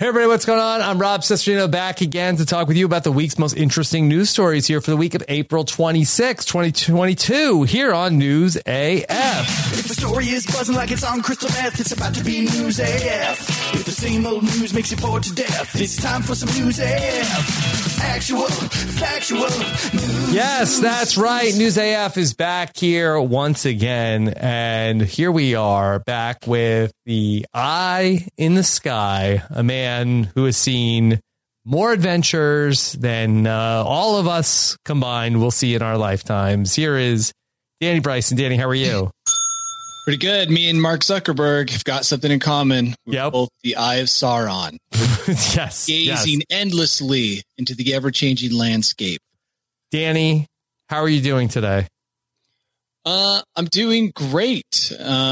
Hey everybody, what's going on? I'm Rob Cesternino back again to talk with you about the week's most interesting news stories here for the week of April 26, 2022 here on News AF. If the story is buzzing like it's on crystal meth, it's about to be News AF. If the same old news makes you bored to death, it's time for some News AF. Actual, factual news. Yes, that's right. News AF is back here once again. And here we are back with the eye in the sky, a man who has seen more adventures than all of us combined will see in our lifetimes. Here is Danny Bryson. Danny, how are you? Pretty good. Me and Mark Zuckerberg have got something in common. We're Yep. both the Eye of Sauron. Yes. Gazing endlessly into the ever-changing landscape. Danny, how are you doing today? I'm doing great.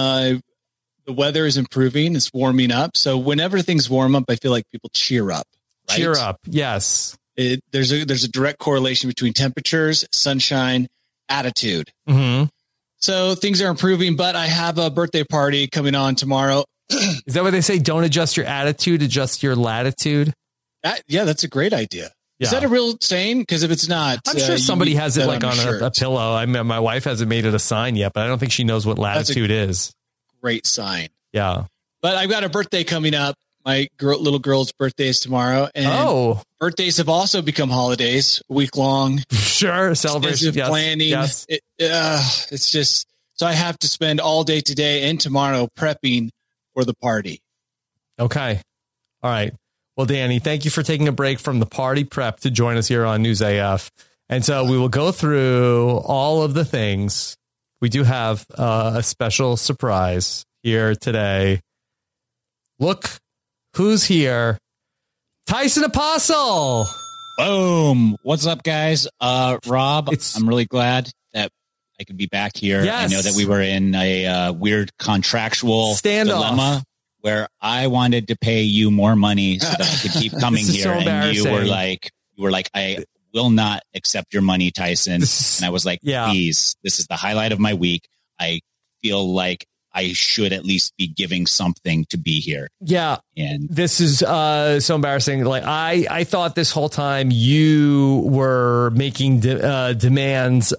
The weather is improving. It's warming up. So whenever things warm up, I feel like people cheer up. Right? Cheer up. Yes. There's a direct correlation between temperatures, sunshine, attitude. Mm-hmm. So things are improving, but I have a birthday party coming on tomorrow. Is that what they say? Don't adjust your attitude, adjust your latitude. Yeah, that's a great idea. Yeah. Is that a real saying? Because if it's not, I'm sure somebody has it like on shirt. a pillow. I mean, my wife hasn't made it a sign yet, but I don't think she knows what latitude is. Great sign. Yeah. But I've got a birthday coming up. My little girl's birthday is tomorrow. And birthdays have also become holidays, a week long. Sure. Celebration. Yes. Planning. Yes. It's just, so I have to spend all day today and tomorrow prepping for the party. Okay. All right. Well, Danny, thank you for taking a break from the party prep to join us here on News AF. And so we will go through all of the things. We do have a special surprise here today. Look who's here. Tyson Apostle. Boom. What's up, guys? Rob, I'm really glad that I could be back here. Yes. I know that we were in a weird contractual dilemma where I wanted to pay you more money so that I could keep coming here. So and you were like, I will not accept your money, Tyson. And I was like, please, this is the highlight of my week. I feel like I should at least be giving something to be here. Yeah. And this is so embarrassing. Like I thought this whole time you were making demands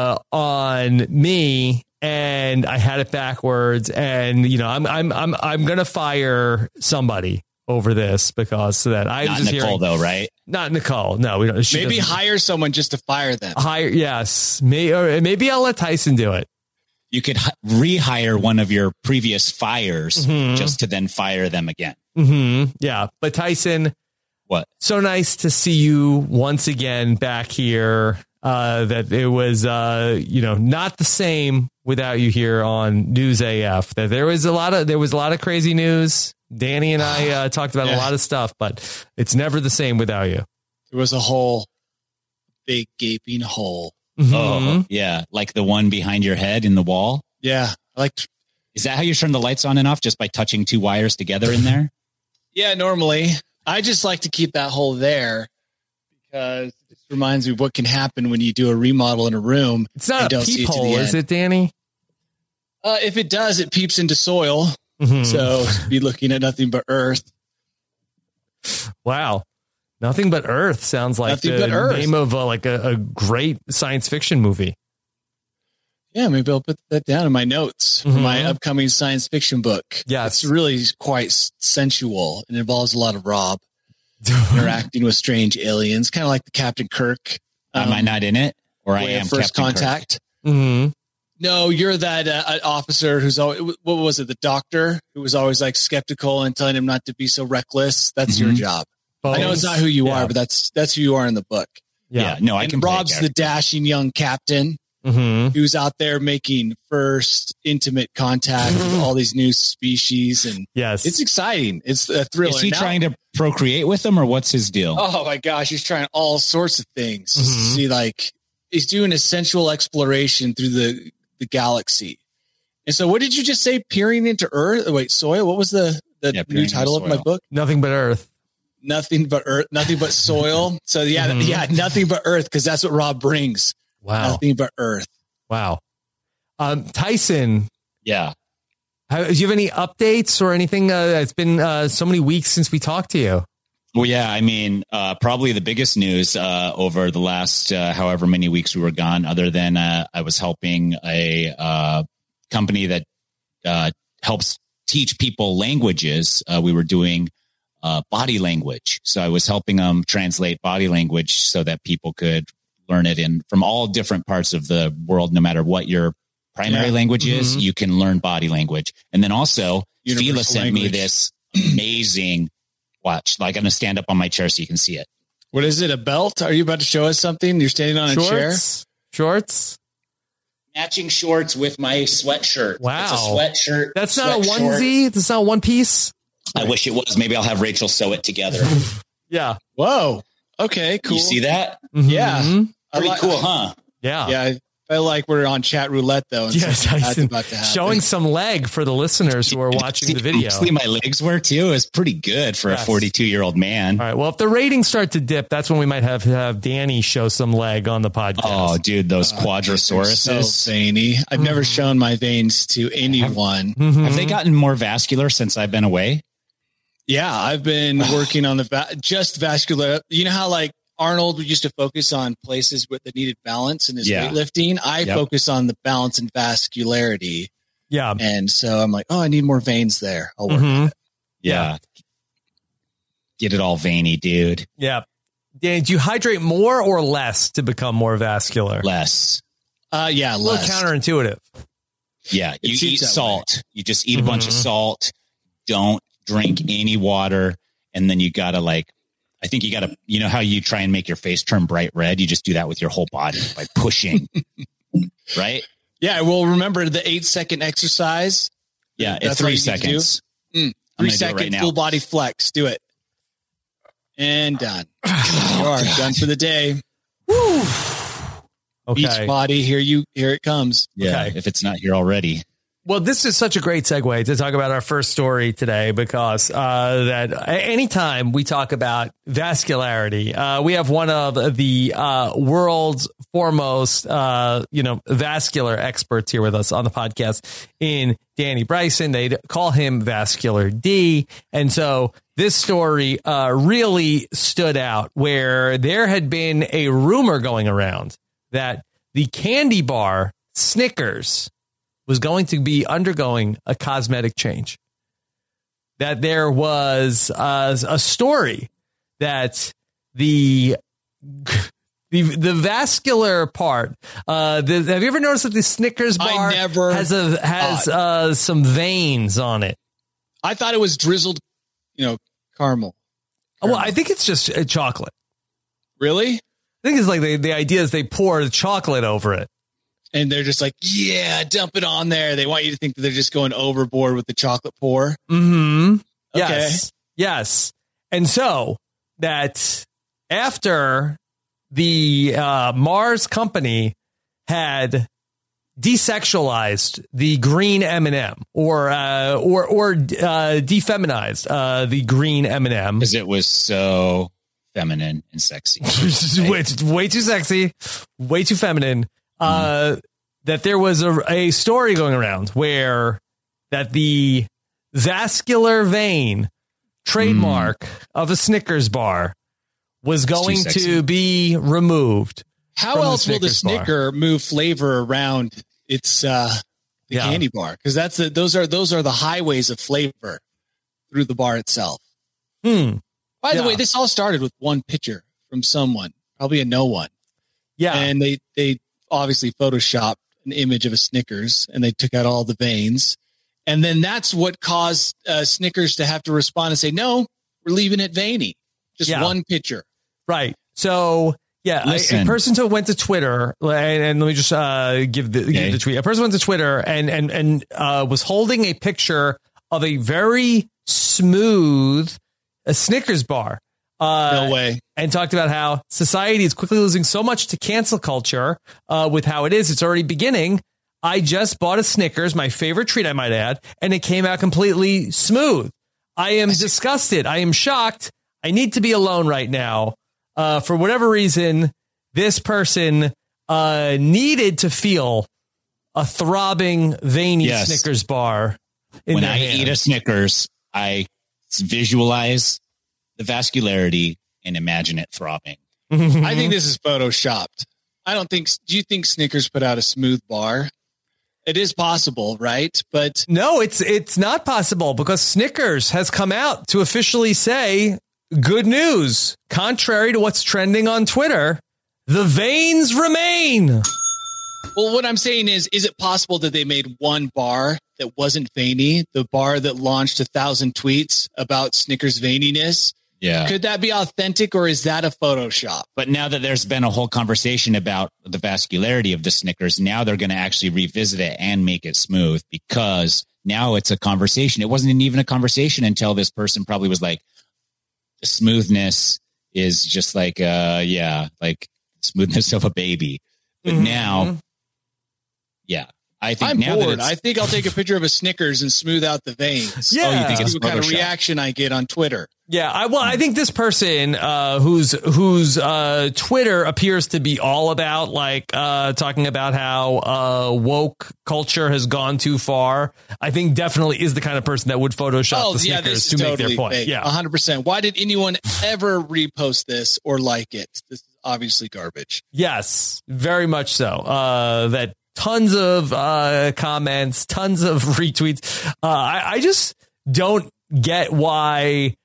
on me, and I had it backwards. And you know, I'm gonna fire somebody over this because so that I not was Nicole though, right? Not Nicole. No, we don't. Maybe hire someone just to fire them. Yes. Maybe I'll let Tyson do it. You could rehire one of your previous fires just to then fire them again. Mm-hmm. Yeah. But Tyson, what? So nice to see you once again back here. That it was, not the same without you here on News AF. That there was a lot of crazy news. Danny and I talked about a lot of stuff, but it's never the same without you. There was a hole, big gaping hole. Mm-hmm. Oh, yeah. Like the one behind your head in the wall. Yeah. Is that how you turn the lights on and off? Just by touching two wires together in there? Yeah, normally. I just like to keep that hole there because it just reminds me what can happen when you do a remodel in a room. It's not a peephole, is it, Danny? If it does, it peeps into soil. Mm-hmm. So be looking at nothing but earth. Wow. Nothing But Earth sounds like the name of a great science fiction movie. Yeah, maybe I'll put that down in my notes for my upcoming science fiction book. Yes. It's really quite sensual and involves a lot of Rob interacting with strange aliens, kind of like the Captain Kirk. Am I not in it? Or I am First Captain Contact? Mm-hmm. No, you're that officer who's always, what was it? The doctor who was always like skeptical and telling him not to be so reckless. That's your job. Bones. I know it's not who you are, but that's who you are in the book. Yeah. No, I can. Rob's the dashing young captain who's out there making first intimate contact with all these new species, and it's exciting. It's a thriller. Is he trying to procreate with them, or what's his deal? Oh my gosh, he's trying all sorts of things. See, like he's doing a sensual exploration through the galaxy. And so, what did you just say? Peering into Earth? Wait, soil. What was the new title of my book? Nothing But Earth. Nothing but earth, nothing but soil. So nothing but earth, because that's what Rob brings. Wow. Nothing but earth. Wow. Tyson. Yeah. Do you have any updates or anything? It's been so many weeks since we talked to you. Well, yeah, I mean, probably the biggest news over the last however many weeks we were gone, other than I was helping a company that helps teach people languages. We were doing body language. So I was helping them translate body language so that people could learn it from all different parts of the world, no matter what your primary language is, you can learn body language. And then also, Fila sent me this amazing watch. Like, I'm going to stand up on my chair so you can see it. What is it? A belt? Are you about to show us something? You're standing on a chair? Shorts? Matching shorts with my sweatshirt. Wow. It's a sweatshirt. That's not a onesie? That's not one piece? I wish it was. Maybe I'll have Rachel sew it together. Yeah. Whoa. Okay, cool. You see that? Mm-hmm. Yeah. Pretty cool, huh? Yeah. Yeah. I feel like we're on chat roulette, though. And yes, that's about to happen. Showing some leg for the listeners who are watching the video. See my legs were too. It's pretty good for a 42-year-old man. All right. Well, if the ratings start to dip, that's when we might have Danny show some leg on the podcast. Oh, dude, those quadrosauruses. So veiny. I've never shown my veins to anyone. Have they gotten more vascular since I've been away? Yeah, I've been working on just vascular. You know how like Arnold used to focus on places that needed balance in his weightlifting. I focus on the balance and vascularity. Yeah. And so I'm like, I need more veins there. I'll work on it. Yeah. Get it all veiny, dude. Yeah. Dan, do you hydrate more or less to become more vascular? Less. Yeah, a little less. Counterintuitive. Yeah. You eat salt. You just eat a bunch of salt. Don't drink any water. And then you got to I think you got to, you know how you try and make your face turn bright red? You just do that with your whole body by pushing, right? Yeah. Well, remember the 8-second exercise? Yeah. It's 3 seconds. 3-second full body flex. Do it. And done. You are done for the day. Woo. Okay. Beach body. Here it comes. Yeah. Okay. If it's not here already. Well, this is such a great segue to talk about our first story today, because that anytime we talk about vascularity, we have one of the world's foremost, vascular experts here with us on the podcast in Danny Bryson. They call him Vascular D. And so this story really stood out, where there had been a rumor going around that the candy bar Snickers was going to be undergoing a cosmetic change. That there was a story that the vascular part. Have you ever noticed that the Snickers bar has some veins on it? I thought it was drizzled, caramel. Well, I think it's just chocolate. Really? I think it's like the idea is they pour the chocolate over it. And they're just like, yeah, dump it on there. They want you to think that they're just going overboard with the chocolate pour. Mm-hmm. Okay. Yes. And so that after the Mars company had desexualized the green M&M or defeminized the green M&M, because it was so feminine and sexy. way too sexy, way too feminine. That there was a story going around where that the vascular vein trademark of a Snickers bar was going to be removed. How else will the Snicker move flavor around its the candy bar? Because those are the highways of flavor through the bar itself. By the way, this all started with one picture from someone, probably a no one. Yeah, and they obviously photoshopped an image of a Snickers, and they took out all the veins, and then that's what caused Snickers to have to respond and say, "No, we're leaving it veiny." Just one picture, right? So. Yeah, a person went to Twitter, and let me just give the tweet. A person went to Twitter and was holding a picture of a very smooth Snickers bar. No way. And talked about how society is quickly losing so much to cancel culture with how it is. It's already beginning. I just bought a Snickers, my favorite treat, I might add, and it came out completely smooth. I am disgusted. I am shocked. I need to be alone right now. For whatever reason, this person needed to feel a throbbing, veiny Snickers bar in when their I hand. eat a Snickers, I visualize the vascularity and imagine it throbbing. I think this is photoshopped. Do you think Snickers put out a smooth bar? It is possible, right? But no, it's not possible because Snickers has come out to officially say good news. Contrary to what's trending on Twitter, the veins remain. Well, what I'm saying is it possible that they made one bar that wasn't veiny, the bar that launched 1,000 tweets about Snickers veininess? Yeah. Could that be authentic or is that a Photoshop? But now that there's been a whole conversation about the vascularity of the Snickers, now they're going to actually revisit it and make it smooth because now it's a conversation. It wasn't even a conversation until this person probably was like, the smoothness is just like, like smoothness of a baby. But now, I think I'm now bored. that I think I'll take a picture of a Snickers and smooth out the veins. Yeah. Oh, you think it's what kind of Photoshop? reaction I get on Twitter. Yeah, I think this person whose Twitter appears to be all about like talking about how woke culture has gone too far. I think definitely is the kind of person that would Photoshop the Snickers to make their point. Fake. Yeah, 100%. Why did anyone ever repost this or like it? This is obviously garbage. Yes, very much so. That tons of comments, tons of retweets. I just don't get why.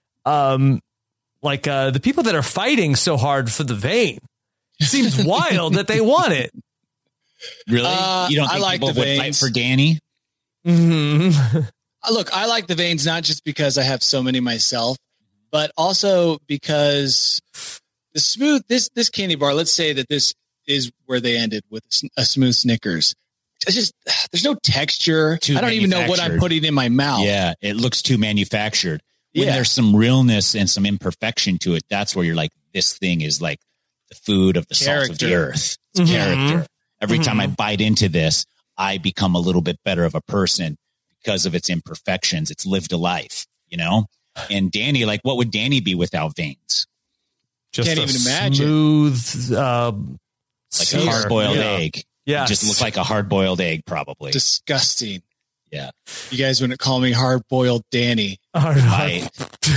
The people that are fighting so hard for the vein, it seems wild that they want it. Really? You don't think like people the would veins. fight for Danny? Mm-hmm. Look, I like the veins not just because I have so many myself, but also because the smooth this candy bar. Let's say that this is where they ended with a smooth Snickers. It's just there's no texture. I don't even know what I'm putting in my mouth. Yeah, it looks too manufactured. When there's some realness and some imperfection to it, that's where you're like, this thing is like the food of the salt of the earth. It's character. Every time I bite into this, I become a little bit better of a person because of its imperfections. It's lived a life, you know? And Danny, like, what would Danny be without veins? Just Can't even imagine. Smooth, like a hard-boiled egg. Yeah, Just look like a hard-boiled egg, probably. Disgusting. Yeah. You guys wouldn't call me hard-boiled Danny. Right.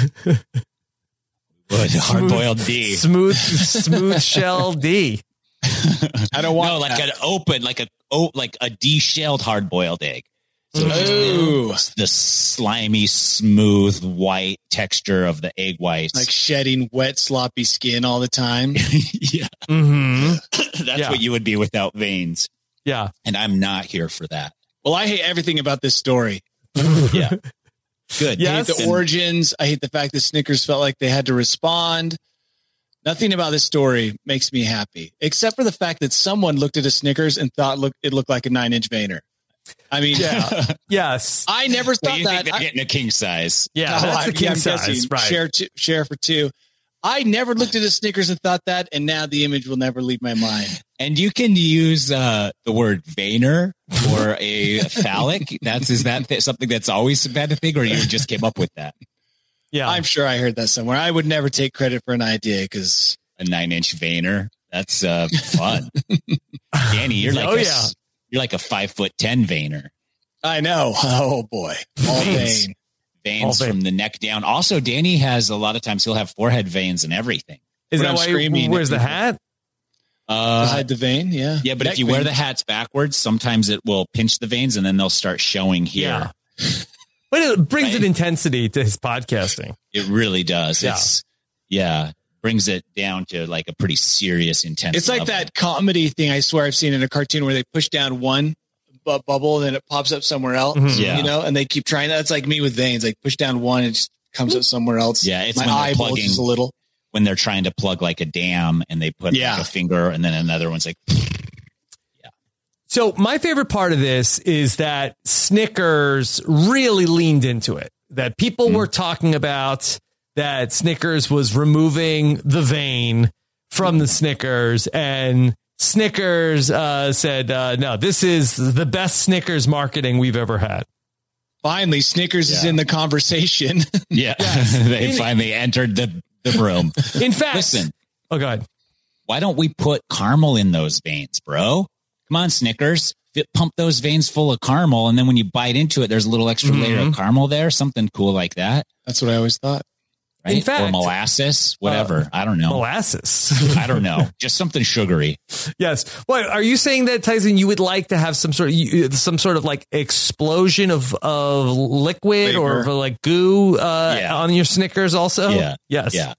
Hard-boiled D. Smooth shell D. I don't want like an open, like a de-shelled hard-boiled egg. So just the slimy, smooth, white texture of the egg whites. like shedding wet, sloppy skin all the time. Yeah. Mm-hmm. That's what you would be without veins. Yeah. And I'm not here for that. Well, I hate everything about this story. Yeah. Good. I hate the origins. I hate the fact that Snickers felt like they had to respond. Nothing about this story makes me happy, except for the fact that someone looked at a Snickers and thought it looked like a 9-inch veiner. I mean, yes. I never thought you that. Think they're getting a king size. Yeah, that's the king size. Right. Share for two. I never looked at a Snickers and thought that, and now the image will never leave my mind. And you can use the word veiner or a phallic. Is that something that's always been a thing, or you just came up with that? Yeah, I'm sure I heard that somewhere. I would never take credit for an idea because a 9-inch veiner. That's fun. Danny, you're like you're like a 5'10" veiner. I know. Oh boy, all vein. Veins from the neck down. Also, Danny has a lot of times he'll have forehead veins and everything. Is that why he wears the hat? Hide the vein, yeah. Yeah, but if you wear the hats backwards, sometimes it will pinch the veins and then they'll start showing here. Yeah. But it brings an intensity to his podcasting. It really does. Yeah. Brings it down to like a pretty serious intensity. It's like that comedy thing I swear I've seen in a cartoon where they push down one bubble and then it pops up somewhere else. Yeah. You know, and they keep trying. That's like me with veins. Like push down one, it just comes up somewhere else. Yeah, it's my when eye bulges a little. When they're trying to plug like a dam and they put like a finger and then another one's like, So my favorite part of this is that Snickers really leaned into it. That people were talking about that Snickers was removing the vein from the Snickers, and Snickers said, no, this is the best Snickers marketing we've ever had. Finally, Snickers is in the conversation. Yeah, they finally entered the room. In fact, listen. Oh, God. Why don't we put caramel in those veins, bro? Come on, Snickers. pump those veins full of caramel, and then when you bite into it, there's a little extra layer of caramel there, something cool like that. That's what I always thought. Right? In fact, or molasses, whatever. I don't know. Molasses. I don't know. Just something sugary. Yes. What are you saying that, Tyson, you would like to have some sort of like explosion of liquid Flavor. or like goo on your Snickers also? Yeah. Yes. Yeah.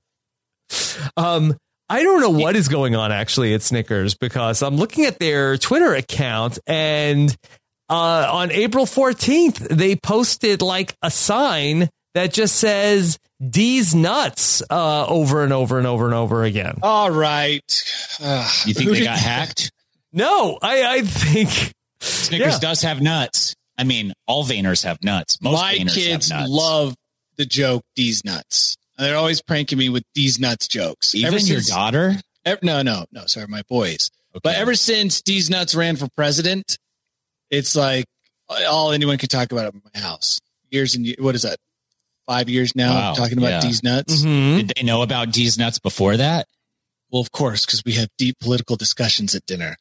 I don't know what is going on actually at Snickers, because I'm looking at their Twitter account, and on April 14th, they posted like a sign that just says D's nuts over and over and over and over again. All right. You think they got hacked? No, I think Snickers does have nuts. I mean, all Vayners have nuts. Most My Vayners kids have nuts. love the joke D's nuts. They're always pranking me with D's nuts jokes. Even your daughter? No. Sorry, my boys. Okay. But ever since D's nuts ran for president, it's like all anyone can talk about it in my house. Years and years. What is that? 5 years now Wow, talking about yeah. D's nuts. Mm-hmm. Did they know about D's nuts before that? Well, of course, because we have deep political discussions at dinner.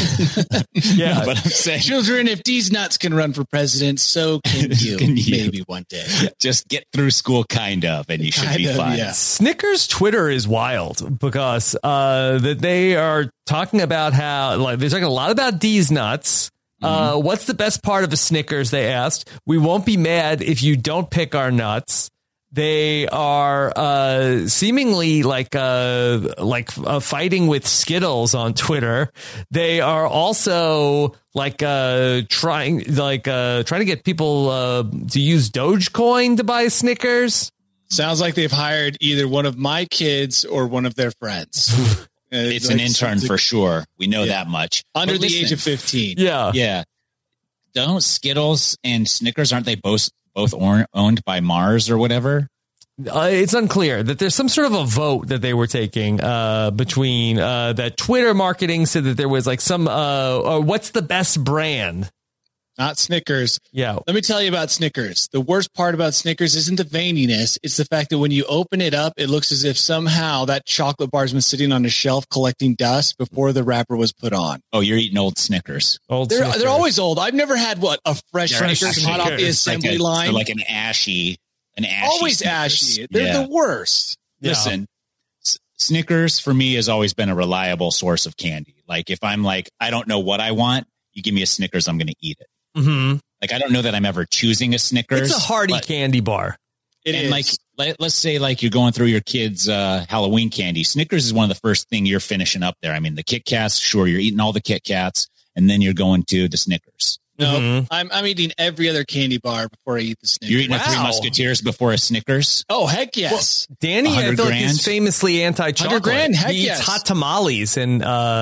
Yeah. But I'm saying, Children, if D's nuts can run for president, so can you. Can you. Maybe one day. just get through school, kind of, and you should be Kind of, fine. yeah. Snickers Twitter is wild because that they are talking about how, like, they're talking a lot about D's nuts. What's the best part of a Snickers? They asked. We won't be mad if you don't pick our nuts. They are seemingly like fighting with Skittles on Twitter. They are also like trying to get people to use Dogecoin to buy Snickers. Sounds like they've hired either one of my kids or one of their friends. It's an intern for sure. We know that much. Under But the listen, age of 15. Yeah. Yeah. Don't Skittles and Snickers, aren't they both owned by Mars or whatever? It's unclear that there's some sort of a vote that they were taking between that Twitter marketing said that there was like some what's the best brand? Not Snickers. Yeah. Let me tell you about Snickers. The worst part about Snickers isn't the veininess. It's the fact that when you open it up, it looks as if somehow that chocolate bar's been sitting on a shelf collecting dust before the wrapper was put on. Oh, you're eating old Snickers. They're always old. I've never had a fresh Snickers hot off the assembly line. They're like an ashy. Always Snickers. ashy. They're the worst. Yeah. Listen, Snickers for me has always been a reliable source of candy. Like if I'm like, I don't know what I want, you give me a Snickers, I'm going to eat it. Mm-hmm. Like, I don't know that I'm ever choosing a Snickers. It's a hearty candy bar. It is. Like, let's say like you're going through your kids' Halloween candy. Snickers is one of the first thing you're finishing up there. I mean, the Kit Kats, sure, you're eating all the Kit Kats, and then you're going to the Snickers. No, I'm eating every other candy bar before I eat the Snickers. You're eating a Three Musketeers before a Snickers? Oh, heck yes. Well, Danny, I feel like is famously anti-chocolate. $100,000? Heck he yes. eats hot tamales and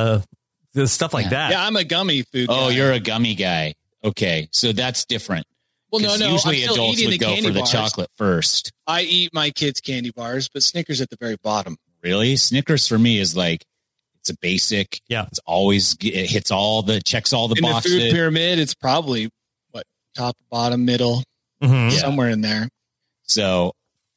the stuff like that. Yeah, I'm a gummy food guy. Oh, you're a gummy guy. Okay, so that's different. Well, no. Usually I'm still adults eating would go candy for the bars. chocolate first. I eat my kids' candy bars, but Snickers at the very bottom. Really? Snickers for me is like, it's a basic. Yeah. It's always, it hits checks all the In boxes. the food pyramid, it's probably top, bottom, middle, somewhere in there. So,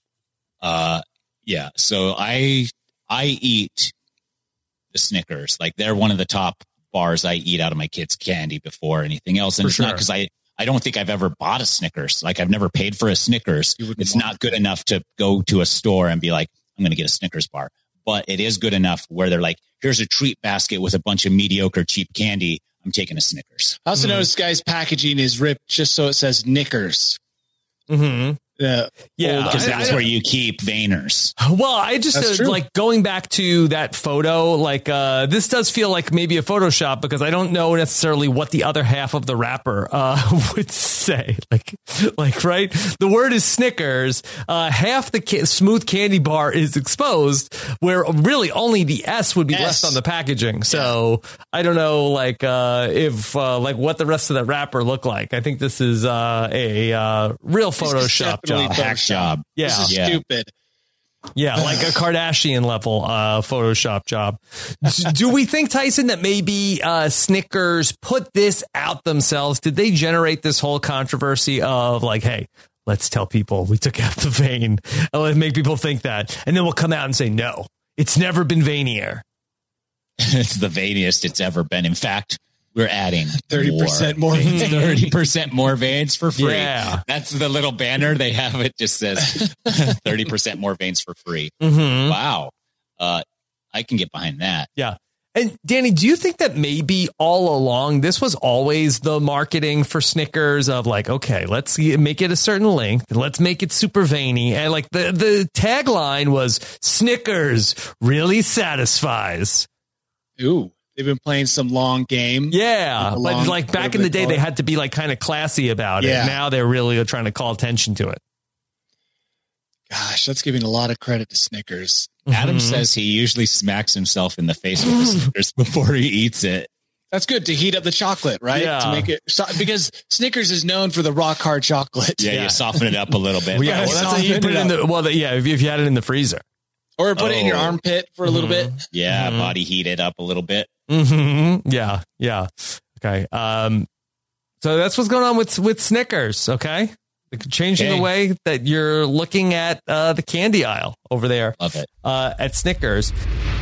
yeah. So I eat the Snickers. Like they're one of the top bars I eat out of my kids' candy before anything else. And it's not because I don't think I've ever bought a Snickers. Like I've never paid for a Snickers. It's not good enough to go to a store and be like, I'm going to get a Snickers bar. But it is good enough where they're like, here's a treat basket with a bunch of mediocre, cheap candy. I'm taking a Snickers. I also noticed guys' packaging is ripped just so it says Knickers. Mm-hmm. Yeah, because that's where you keep Vayners. Well, I just like going back to that photo. Like this does feel like maybe a Photoshop because I don't know necessarily what the other half of the wrapper would say. Like right, the word is Snickers. Half the smooth candy bar is exposed, where really only the S would be left on the packaging. So I don't know, like if like what the rest of the wrapper look like. I think this is a real Photoshop. Hack job. Yeah. This is stupid. Yeah, like a Kardashian level Photoshop job. Do we think, Tyson, that maybe Snickers put this out themselves? Did they generate this whole controversy of like, hey, let's tell people we took out the vein and let's make people think that. And then we'll come out and say, no, it's never been veinier. It's the veiniest it's ever been. In fact, we're adding 30% more variants, 30% more variants for free. Yeah. That's the little banner they have. It just says 30% more variants for free. Mm-hmm. Wow. I can get behind that. Yeah. And Danny, do you think that maybe all along this was always the marketing for Snickers of like, okay, let's make it a certain length. Let's make it super veiny. And like the tagline was Snickers really satisfies. Ooh, they've been playing some long game. Yeah. But like back in the day, they had to be like kind of classy about it. Now they're really trying to call attention to it. Gosh, that's giving a lot of credit to Snickers. Adam says he usually smacks himself in the face with the Snickers before he eats it. That's good to heat up the chocolate, right? Yeah. To make it because Snickers is known for the rock hard chocolate. Yeah, you soften it up a little bit. Well, yeah, well, that's how you put it in the if you had it in the freezer. Or put it in your armpit for a little bit. Yeah, body heat it up a little bit. Mm-hmm. Yeah. Okay. So that's what's going on with Snickers. Okay. Changing the way that you're looking at the candy aisle over there. Love it. At Snickers.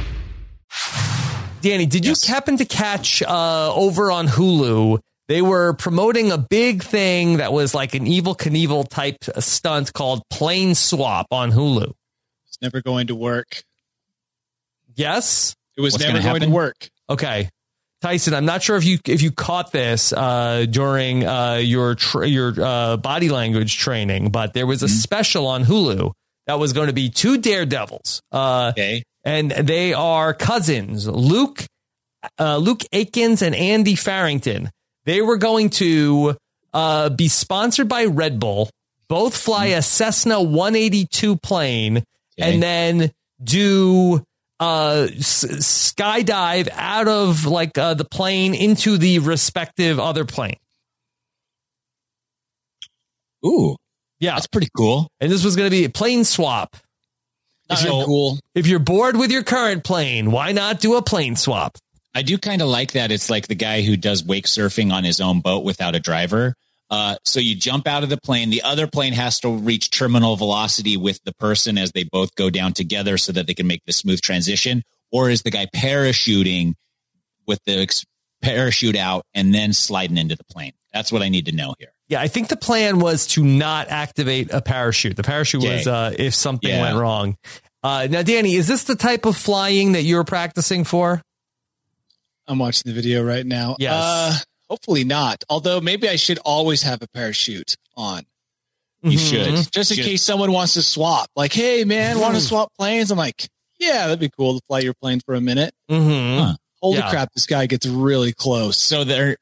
Danny, did you happen to catch over on Hulu? They were promoting a big thing that was like an Evel Knievel type stunt called Plane Swap on Hulu. It's never going to work. Yes? It was never going to work. Okay. Tyson, I'm not sure if you caught this during your body language training, but there was a special on Hulu that was going to be two daredevils. And they are cousins, Luke Akins and Andy Farrington. They were going to be sponsored by Red Bull, both fly a Cessna 182 plane, and then do skydive out of like the plane into the respective other plane. Ooh, yeah, that's pretty cool. And this was going to be a plane swap. Cool. If you're bored with your current plane, why not do a plane swap? I do kind of like that. It's like the guy who does wake surfing on his own boat without a driver. So you jump out of the plane. The other plane has to reach terminal velocity with the person as they both go down together so that they can make the smooth transition. Or is the guy parachuting with the parachute out and then sliding into the plane? That's what I need to know here. Yeah, I think the plan was to not activate a parachute. The parachute was if something went wrong. Now, Danny, is this the type of flying that you're practicing for? I'm watching the video right now. Yes. Hopefully not. Although maybe I should always have a parachute on. You should. Just in case someone wants to swap. Like, hey, man, want to swap planes? I'm like, yeah, that'd be cool to fly your plane for a minute. Holy crap, this guy gets really close. So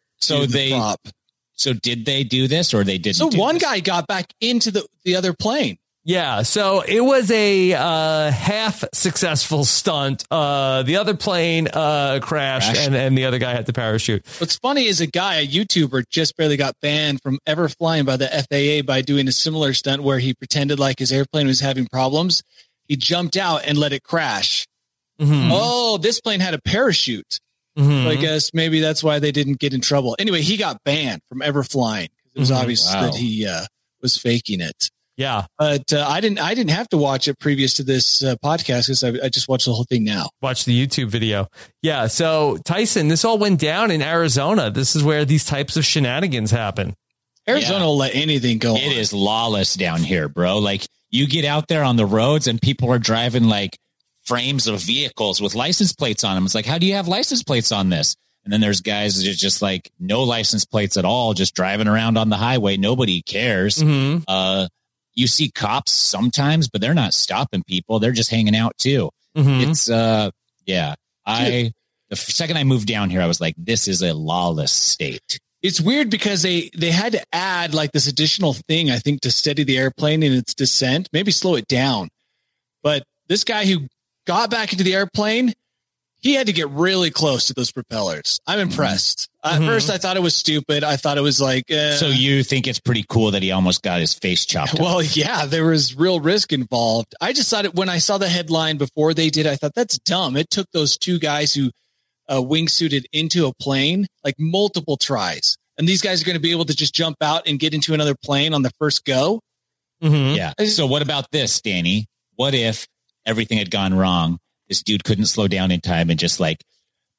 did they do this or they didn't? So one guy got back into the other plane. Yeah, so it was a half successful stunt. The other plane crashed and the other guy had to parachute. What's funny is a YouTuber, just barely got banned from ever flying by the FAA by doing a similar stunt where he pretended like his airplane was having problems. He jumped out and let it crash. Oh, this plane had a parachute. So I guess maybe that's why they didn't get in trouble. Anyway, he got banned from ever flying. It was obvious that he was faking it. Yeah. But I didn't have to watch it previous to this podcast because I just watched the whole thing now. Watch the YouTube video. Yeah. So Tyson, this all went down in Arizona. This is where these types of shenanigans happen. Arizona will let anything go. It is lawless down here, bro. Like you get out there on the roads and people are driving like frames of vehicles with license plates on them. It's like, how do you have license plates on this? And then there's guys that are just like no license plates at all, just driving around on the highway. Nobody cares. You see cops sometimes, but they're not stopping people. They're just hanging out too. It's the second I moved down here, I was like, this is a lawless state. It's weird because they had to add like this additional thing, I think, to steady the airplane in its descent, maybe slow it down. But this guy who got back into the airplane, he had to get really close to those propellers. I'm impressed. At first, I thought it was stupid. I thought it was like... So you think it's pretty cool that he almost got his face chopped off? Well, yeah, there was real risk involved. I just thought when I saw the headline before they did, I thought that's dumb. It took those two guys who wingsuited into a plane like multiple tries. And these guys are going to be able to just jump out and get into another plane on the first go. Yeah. So what about this, Danny? What if everything had gone wrong? This dude couldn't slow down in time and just like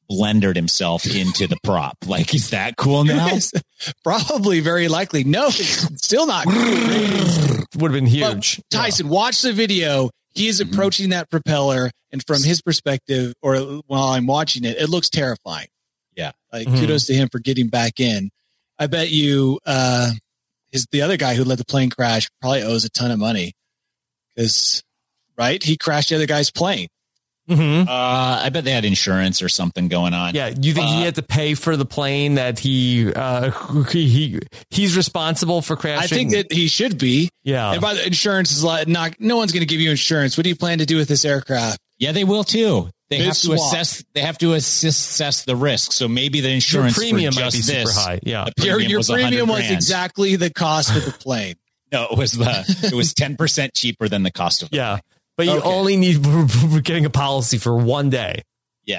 blendered himself into the prop. Like, is that cool now? Probably, very likely. No, it's still not cool. Would have been huge. But Tyson, watch the video. He is approaching that propeller, and from his perspective, or while I'm watching it, it looks terrifying. Yeah. Like, kudos to him for getting back in. I bet you the other guy who let the plane crash probably owes a ton of money because, right? He crashed the other guy's plane. Mm-hmm. I bet they had insurance or something going on. Yeah, you think he had to pay for the plane that he's responsible for crashing? I think that he should be. Yeah. And by the insurance is like, no one's going to give you insurance. What do you plan to do with this aircraft? Yeah, they will too. They have to assess. They have to assess the risk. So maybe the insurance premium for might be just super this, high. Yeah, your premium was $100,000. exactly the cost of the plane. No, it was 10% cheaper than the cost of the plane. But you only need we're getting a policy for one day. Yeah.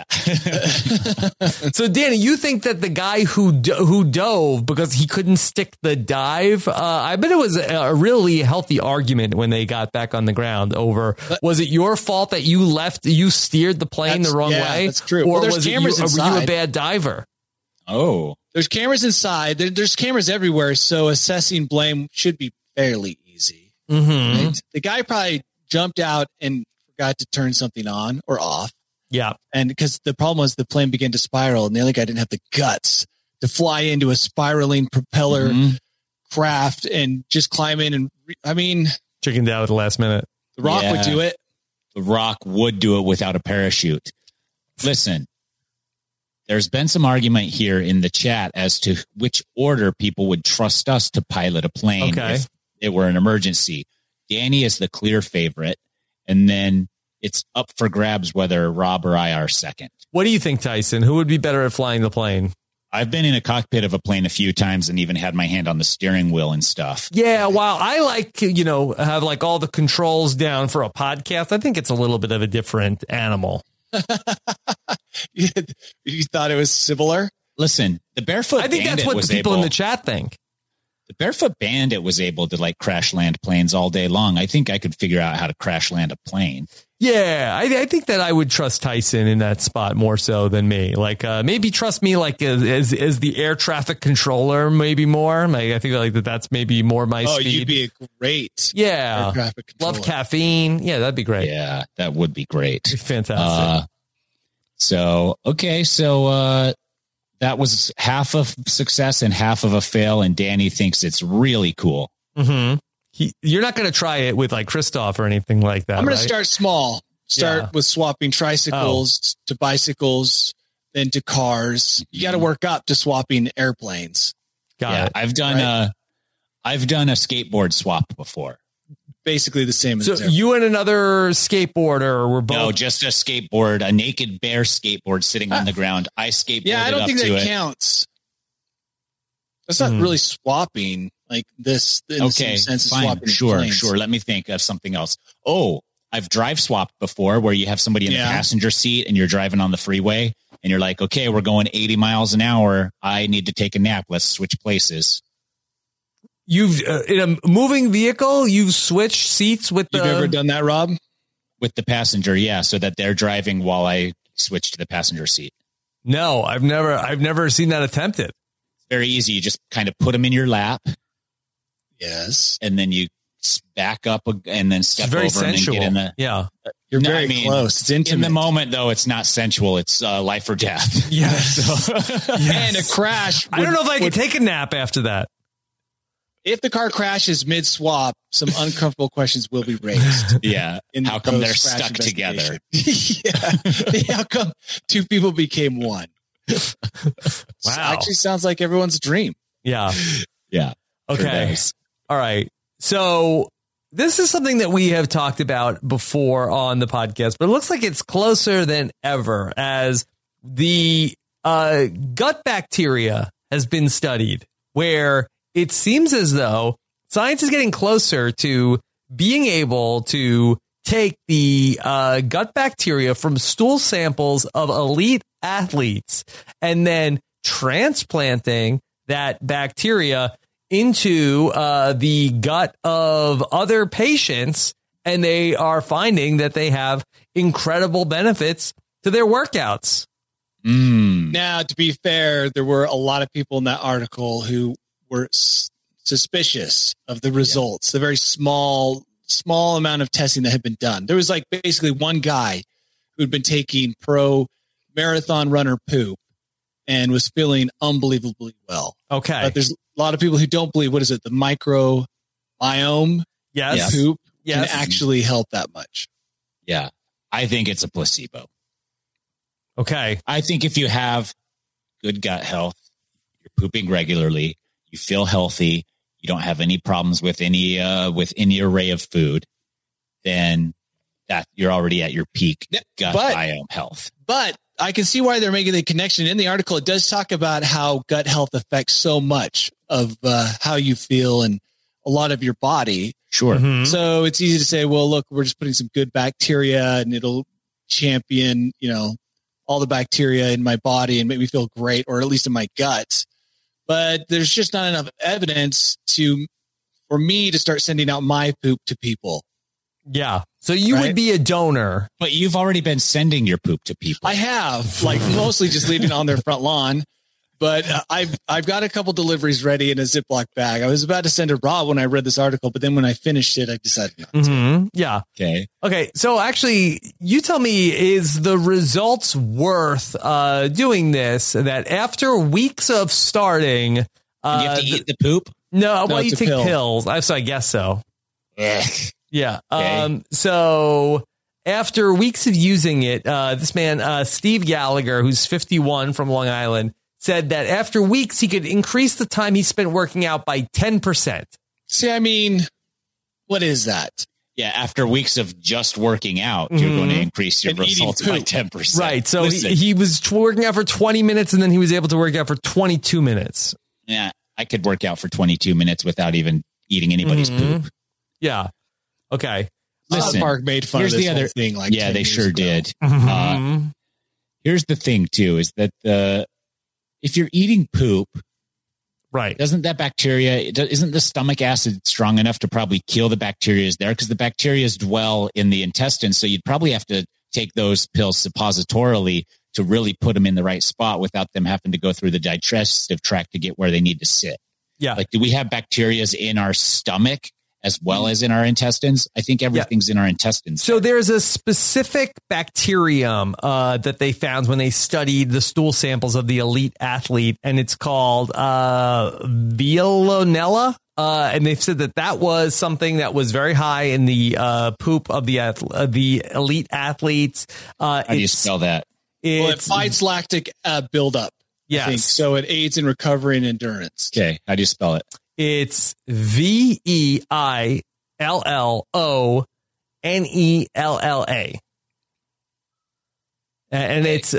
So, Danny, you think that the guy who dove because he couldn't stick the dive? I bet it was a really healthy argument when they got back on the ground over. Was it your fault that you steered the plane the wrong way? That's true. Or there's was cameras inside. were you a bad diver? Oh, there's cameras inside. There's cameras everywhere. So assessing blame should be fairly easy. Mm-hmm. Right? The guy probably jumped out and forgot to turn something on or off. Yeah. And because the problem was the plane began to spiral and the other guy didn't have the guts to fly into a spiraling propeller craft and just climb in. And chickened out at the last minute. The Rock would do it. The Rock would do it without a parachute. Listen, there's been some argument here in the chat as to which order people would trust us to pilot a plane if it were an emergency. Danny is the clear favorite, and then it's up for grabs whether Rob or I are second. What do you think, Tyson? Who would be better at flying the plane? I've been in a cockpit of a plane a few times and even had my hand on the steering wheel and stuff. Yeah, while I like, have like all the controls down for a podcast, I think it's a little bit of a different animal. You thought it was similar? Listen, the Barefoot Bandit, I think that's what the people in the chat think. The Barefoot Bandit was able to crash land planes all day long. I think I could figure out how to crash land a plane. Yeah, I think that I would trust Tyson in that spot more so than me. Maybe trust me as the air traffic controller, maybe more. I think that's maybe more my speed. You'd be a great air traffic controller. Love caffeine. Yeah, that'd be great. Yeah, that would be great. Fantastic. So that was half of success and half of a fail, and Danny thinks it's really cool. Mm-hmm. You're not going to try it with Christoph or anything like that. I'm going to start small. Start with swapping tricycles to bicycles, then to cars. You got to work up to swapping airplanes. Got it. I've done a skateboard swap before. Basically the same. So you and another skateboarder were both. No, just a skateboard, a naked bear skateboard sitting on the ground. I skateboarded. Yeah, I don't think that counts. That's not really swapping this. In the same sense of fine. Swapping Sure. Let me think of something else. Oh, I've drive swapped before where you have somebody in the passenger seat and you're driving on the freeway and you're like, okay, we're going 80 miles an hour. I need to take a nap. Let's switch places. You've in a moving vehicle, you've switched seats with You've ever done that, Rob? With the passenger, yeah, so that they're driving while I switch to the passenger seat. No, I've never seen that attempted. Very easy. You just kind of put them in your lap. Yes. And then you back up and then step over sensual. and then get in the. Yeah. You're very close. It's intimate. In the moment, though, it's not sensual. It's life or death. Yes. And a crash. I don't know if I could take a nap after that. If the car crashes mid-swap, some uncomfortable questions will be raised. Yeah. How come they're stuck together? How come two people became one? Wow. Actually sounds like everyone's dream. Yeah. Yeah. Okay. All right. So this is something that we have talked about before on the podcast, but it looks like it's closer than ever as the gut bacteria has been studied, where it seems as though science is getting closer to being able to take the gut bacteria from stool samples of elite athletes and then transplanting that bacteria into the gut of other patients. And they are finding that they have incredible benefits to their workouts. Now, to be fair, there were a lot of people in that article who were suspicious of the results, the very small amount of testing that had been done. There was like basically one guy who'd been taking pro marathon runner poop and was feeling unbelievably well. Okay. But there's a lot of people who don't believe, what is it? The microbiome poop can actually help that much. Yeah. I think it's a placebo. Okay. I think if you have good gut health, you're pooping regularly, you feel healthy, you don't have any problems with any array of food, then that you're already at your peak gut biome health. But I can see why they're making the connection. In the article, it does talk about how gut health affects so much of how you feel and a lot of your body. Sure. Mm-hmm. So it's easy to say, well, look, we're just putting some good bacteria and it'll champion, all the bacteria in my body and make me feel great, or at least in my gut. But there's just not enough evidence for me to start sending out my poop to people. Yeah. So you would be a donor. But you've already been sending your poop to people. I have, mostly just leaving it on their front lawn. But I've got a couple deliveries ready in a Ziploc bag. I was about to send it raw when I read this article, but then when I finished it, I decided not to. Mm-hmm. Yeah. Okay. So actually, you tell me, is the results worth doing this? That after weeks of starting, you have to eat the poop? No, well, you take pills. So I guess so. Yeah. Okay. So after weeks of using it, this man, Steve Gallagher, who's 51 from Long Island, said that after weeks, he could increase the time he spent working out by 10%. See, I mean, what is that? Yeah, after weeks of just working out, you're going to increase your results by 10%. Right. So he was working out for 20 minutes, and then he was able to work out for 22 minutes. Yeah, I could work out for 22 minutes without even eating anybody's poop. Yeah. Okay. Listen, Park made fun of this whole thing. Yeah, they sure did. Mm-hmm. Here's the thing, too, is that if you're eating poop, right, isn't the stomach acid strong enough to probably kill the bacteria there? Because the bacteria dwell in the intestines. So you'd probably have to take those pills suppositorily to really put them in the right spot without them having to go through the digestive tract to get where they need to sit. Yeah. Like, do we have bacteria in our stomach as well as in our intestines? I think everything's in our intestines. So there's a specific bacterium that they found when they studied the stool samples of the elite athlete, and it's called Veillonella. And they've said that was something that was very high in the poop of the elite athletes. How do you spell that? It fights lactic buildup. Yes. I think. So it aids in recovery and endurance. Okay. How do you spell it? It's Veillonella. And it's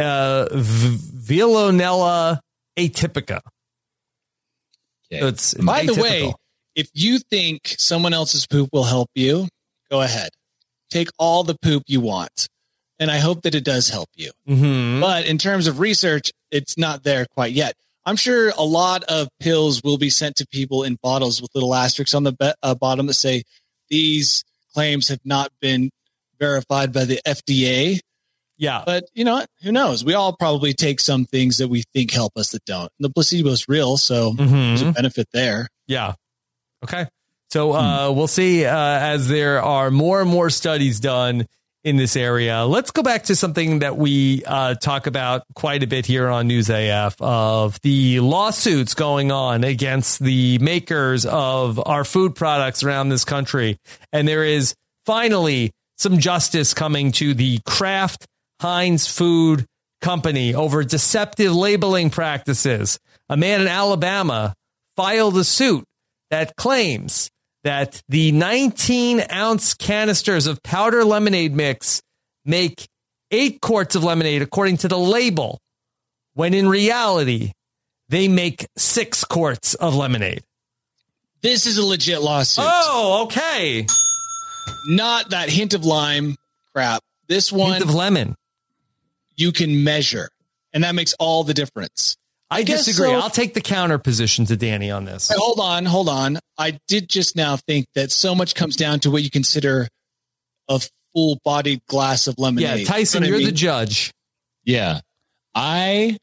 Veillonella atypica. Okay. So it's By atypical. the way, if you think someone else's poop will help you, go ahead. Take all the poop you want. And I hope that it does help you. Mm-hmm. But in terms of research, it's not there quite yet. I'm sure a lot of pills will be sent to people in bottles with little asterisks on the bottom that say these claims have not been verified by the FDA. Yeah. But you know what? Who knows? We all probably take some things that we think help us that don't. And the placebo is real, so there's a benefit there. Yeah. Okay. So we'll see as there are more and more studies done in this area. Let's go back to something that we talk about quite a bit here on News AF, of the lawsuits going on against the makers of our food products around this country. And there is finally some justice coming to the Kraft Heinz Food Company over deceptive labeling practices. A man in Alabama filed a suit that claims that the 19-ounce canisters of powder lemonade mix make 8 quarts of lemonade according to the label, when in reality, they make 6 quarts of lemonade. This is a legit lawsuit. Oh, okay. Not that hint of lime crap. This one, hint of lemon, you can measure, and that makes all the difference. I disagree. I'll take the counter position to Danny on this. Hold on. I did just now think that so much comes down to what you consider a full-bodied glass of lemonade. Yeah, Tyson, you're the judge. Yeah. I'm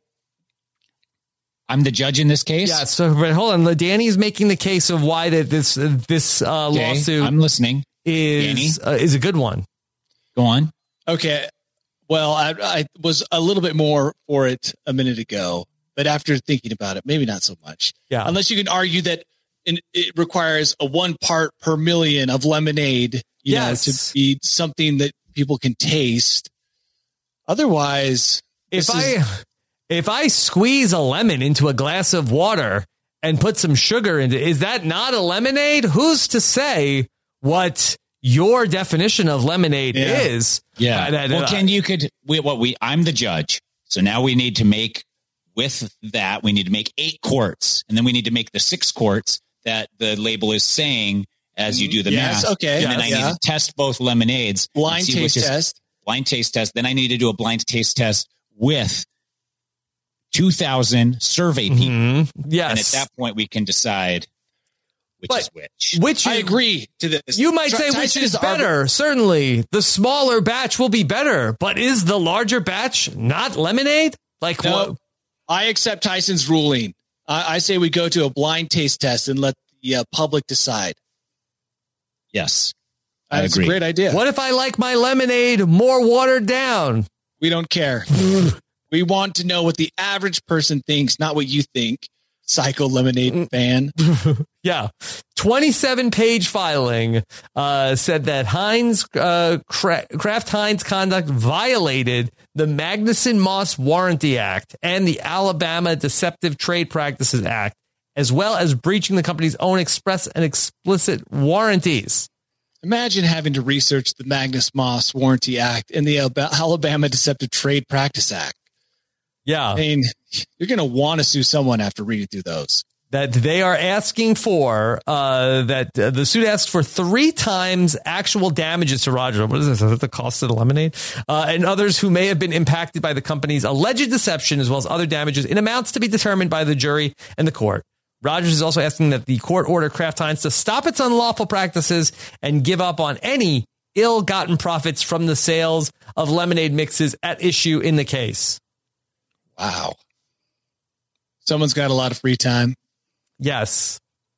the judge in this case. Yeah. So, but hold on. Danny's making the case of why that this lawsuit. I'm listening. Is a good one. Go on. Okay. Well, I was a little bit more for it a minute ago, but after thinking about it, maybe not so much. Yeah. Unless you can argue that it requires a 1 part per million of lemonade, you know, to be something that people can taste. Otherwise, if I squeeze a lemon into a glass of water and put some sugar into it, is that not a lemonade? Who's to say what your definition of lemonade is? Yeah. I'm the judge. So now we need to make, with that, we need to make 8 quarts, and then we need to make the 6 quarts that the label is saying as you do the math. Okay. And then I need to test both lemonades. Blind taste test. Blind taste test. Then I need to do a blind taste test with 2,000 survey people. Yes. And at that point, we can decide which is which. Which I agree to this. You might say which is better. Certainly, the smaller batch will be better, but is the larger batch not lemonade? Like what? I accept Tyson's ruling. I say we go to a blind taste test and let the public decide. Yes, that's a great idea. What if I like my lemonade more watered down? We don't care. We want to know what the average person thinks, not what you think. Psycho Lemonade fan. Yeah. 27-page filing said that Kraft Heinz conduct violated the Magnuson-Moss Warranty Act and the Alabama Deceptive Trade Practices Act, as well as breaching the company's own express and explicit warranties. Imagine having to research the Magnus-Moss Warranty Act and the Alabama Deceptive Trade Practice Act. Yeah. I mean, you're going to want to sue someone after reading through those. That they are asking for, the suit asks for 3 times actual damages to Roger. What is this? Is that the cost of the lemonade? And others who may have been impacted by the company's alleged deception, as well as other damages in amounts to be determined by the jury and the court. Rogers is also asking that the court order Kraft Heinz to stop its unlawful practices and give up on any ill-gotten profits from the sales of lemonade mixes at issue in the case. Wow. Someone's got a lot of free time. Yes.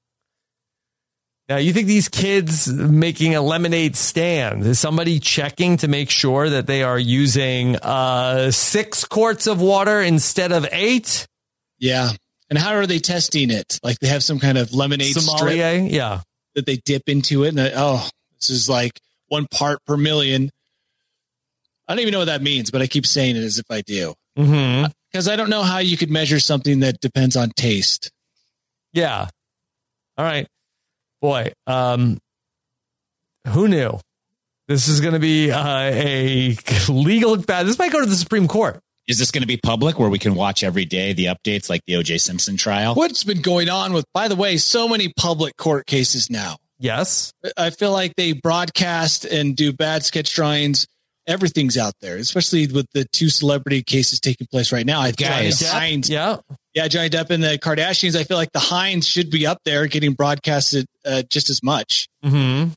Now, you think these kids making a lemonade stand, is somebody checking to make sure that they are using 6 quarts of water instead of 8? Yeah. And how are they testing it? Like they have some kind of lemonade sommelier, strip that they dip into it. And this is like 1 part per million. I don't even know what that means, but I keep saying it as if I do. Mm-hmm. Because I don't know how you could measure something that depends on taste. Yeah. All right. Boy, who knew? This is going to be a legal battle. This might go to the Supreme Court. Is this going to be public where we can watch every day the updates like the O.J. Simpson trial? What's been going on with, by the way, so many public court cases now? Yes. I feel like they broadcast and do bad sketch drawings. Everything's out there, especially with the 2 celebrity cases taking place right now. Johnny Depp, Johnny Depp and the Kardashians. I feel like the Heinz should be up there getting broadcasted just as much. Mm-hmm.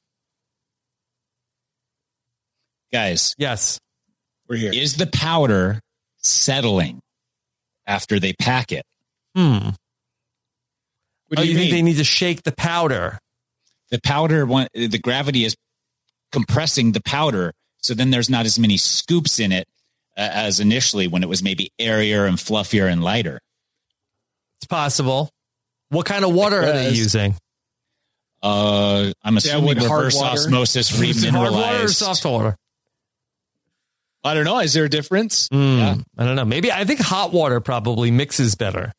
Guys. Yes. We're here. Is the powder settling after they pack it? What do you think they need to shake the powder? The powder, the gravity is compressing the powder. So then there's not as many scoops in it as initially when it was maybe airier and fluffier and lighter. It's possible. What kind of water are they using? I'm assuming reverse osmosis remineralized. Hard water or soft water? I don't know. Is there a difference? I don't know. Maybe I think hot water probably mixes better.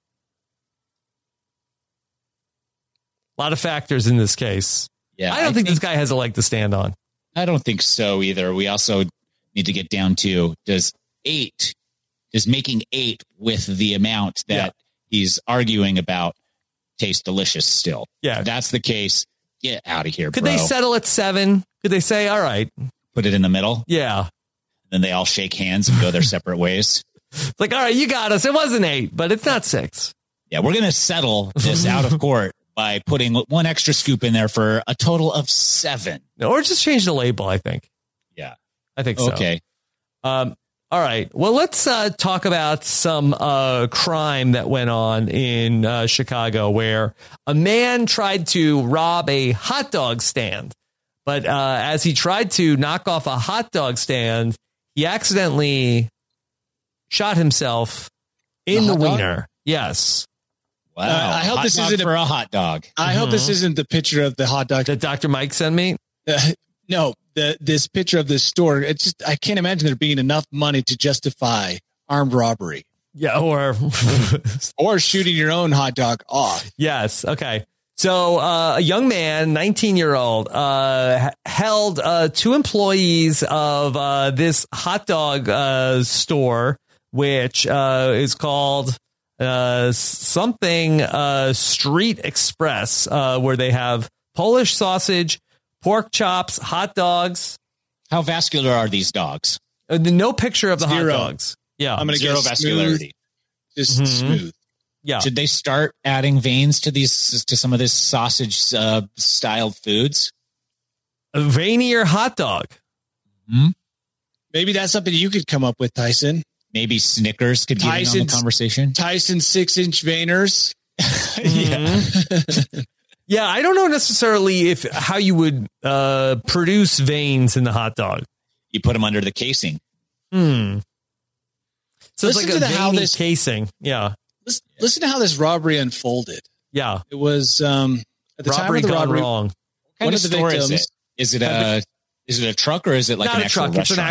A lot of factors in this case. Yeah, I don't think this guy has a leg to stand on. I don't think so either. We also need to get down to does making 8 with the amount that he's arguing about taste delicious still? Yeah. If that's the case, get out of here, Could bro. they settle at 7? Could they say, all right, put it in the middle? Yeah. Then they all shake hands and go their separate ways. It's like, all right, you got us. It wasn't 8, but it's not 6. Yeah, we're going to settle this out of court by putting 1 extra scoop in there for a total of 7. Or just change the label, I think. Yeah. I think so. Okay. All All right. Well, let's talk about some crime that went on in Chicago, where a man tried to rob a hot dog stand. But as he tried to knock off a hot dog stand, he accidentally shot himself in the wiener. Yes. Wow. I hope this isn't for a hot dog. I hope this isn't the picture of the hot dog that Dr. Mike sent me. No, this picture of this store. It's just, I can't imagine there being enough money to justify armed robbery. Yeah, or shooting your own hot dog off. Yes. Okay. So a young man, 19-year-old, held two employees of this hot dog store, which is called something Street Express, where they have Polish sausage, pork chops, hot dogs. How vascular are these dogs? No picture of the Zero. hot dogs. Yeah. I'm going to Zero vascularity. Just smooth. Yeah. Should they start adding veins to some of this sausage styled foods? A veinier hot dog. Maybe that's something you could come up with, Tyson. Maybe Snickers could get in on the conversation. Tyson 6-inch veiners. Yeah, I don't know necessarily how you would produce veins in the hot dog. You put them under the casing. So it's Listen like a to how veiny this casing. Yeah. Listen to how this robbery unfolded. Yeah. It was at the time of the gone robbery. wrong. What kind of the store victims, is it? Is it a truck or is it like Not an a actual truck. restaurant? It's an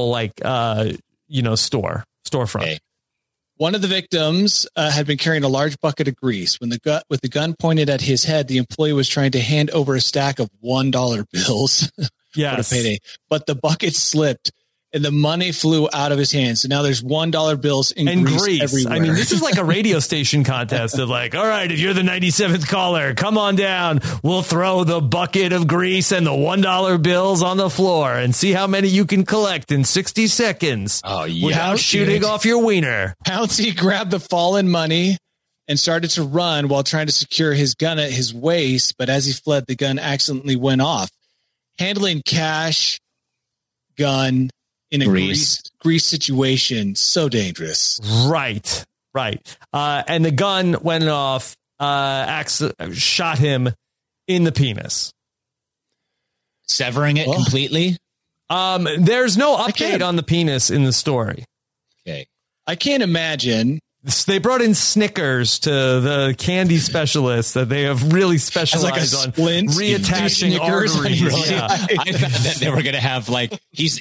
actual storefront. Okay. One of the victims had been carrying a large bucket of grease. With the gun pointed at his head, the employee was trying to hand over a stack of $1 bills. Yes. For a payday. But the bucket slipped and the money flew out of his hands. So now there's $1 bills and grease everywhere. I mean, this is like a radio station contest of like, all right, if you're the 97th caller, come on down. We'll throw the bucket of grease and the $1 bills on the floor and see how many you can collect in 60 seconds. Oh, yeah. Without shooting off your wiener. Pouncey grabbed the fallen money and started to run while trying to secure his gun at his waist. But as he fled, the gun accidentally went off. Handling cash, gun, in a grease situation, so dangerous. Right. And the gun went off, shot him in the penis. Severing it completely? There's no update on the penis in the story. Okay. I can't imagine. They brought in Snickers to the candy specialists that they have really specialized on reattaching arteries. Yeah. I thought that they were going to have he's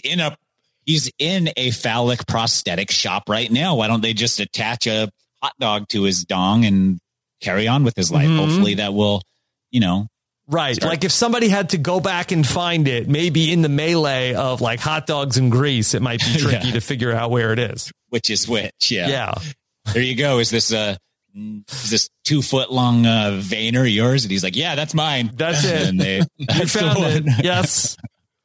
in a phallic prosthetic shop right now. Why don't they just attach a hot dog to his dong and carry on with his life? Hopefully that will, Right. start. Like if somebody had to go back and find it, maybe in the melee of like hot dogs and grease, it might be tricky to figure out where it is. Which is which. Yeah. Yeah. There you go. Is this 2 foot long veiner yours? And he's like, yeah, that's mine. That's it. And You found it. Yes.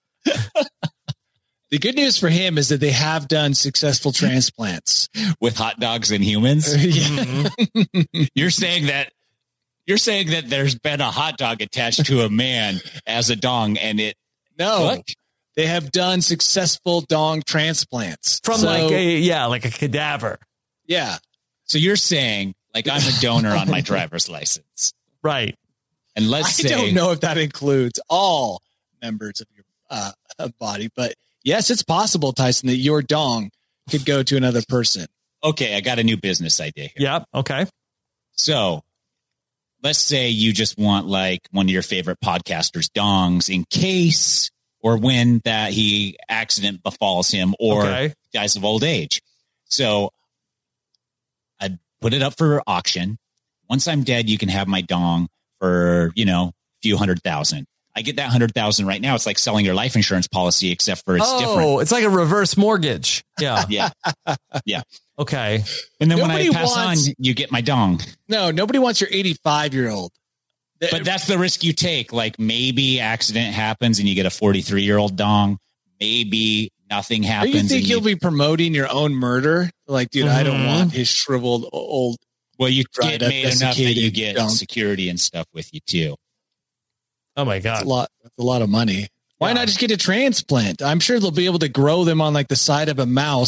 The good news for him is that they have done successful transplants with hot dogs and humans. You're saying that there's been a hot dog attached to a man as a dong, and they have done successful dong transplants from like a cadaver. Yeah. So you're saying I'm a donor on my driver's license, right? And let's say I don't know if that includes all members of your body, but yes, it's possible, Tyson, that your dong could go to another person. Okay, I got a new business idea here. Yep. Okay. So let's say you just want one of your favorite podcasters' dongs in case or when that he accident befalls him or dies of old age. So I'd put it up for auction. Once I'm dead, you can have my dong for, a few $100,000. I get that $100,000 right now. It's like selling your life insurance policy, except for it's different. Oh, it's like a reverse mortgage. Yeah. Yeah. Okay. And then when I pass on, you get my dong. No, nobody wants your 85-year-old. But that's the risk you take. Maybe accident happens and you get a 43-year-old dong. Maybe nothing happens. Do you think you'll be promoting your own murder? Dude, I don't want his shriveled old. Well, you get made enough that you get security and stuff with you too. Oh my God. That's a lot of money. Why not just get a transplant? I'm sure they'll be able to grow them on the side of a mouse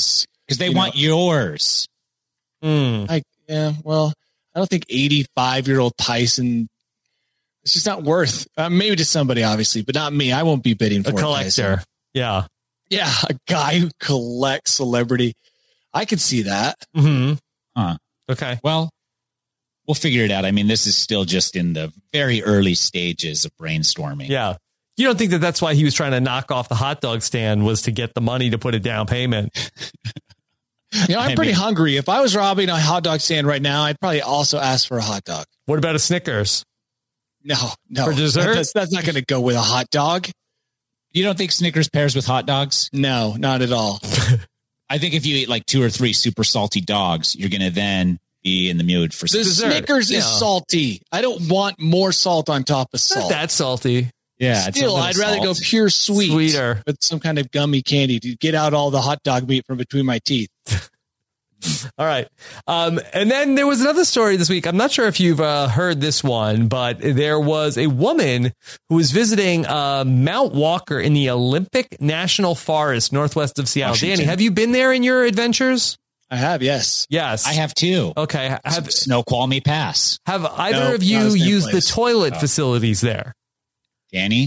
Because they want yours. Mm. Well, I don't think 85-year-old Tyson. It's just not worth. Maybe to somebody, obviously, but not me. I won't be bidding for a collector. Tyson. Yeah. A guy who collects celebrity. I could see that. Mm-hmm. Huh. Okay. Well, we'll figure it out. I mean, this is still just in the very early stages of brainstorming. Yeah. You don't think that that's why he was trying to knock off the hot dog stand, was to get the money to put a down payment? I'm pretty hungry. If I was robbing a hot dog stand right now, I'd probably also ask for a hot dog. What about a Snickers? No. For dessert? That's not going to go with a hot dog. You don't think Snickers pairs with hot dogs? No, not at all. I think if you eat like 2 or 3 super salty dogs, you're going to then be in the mood for the dessert. Snickers is salty. I don't want more salt on top of salt. Not that salty. Yeah. Still, I'd rather go pure sweeter with some kind of gummy candy to get out all the hot dog meat from between my teeth. All right. And then there was another story this week. I'm not sure if you've heard this one, but there was a woman who was visiting Mount Walker in the Olympic National Forest, northwest of Seattle. Washington. Danny, have you been there in your adventures? I have, yes. Yes. I have too. Okay. Snoqualmie Pass. Have either of you used the toilet facilities there? Danny?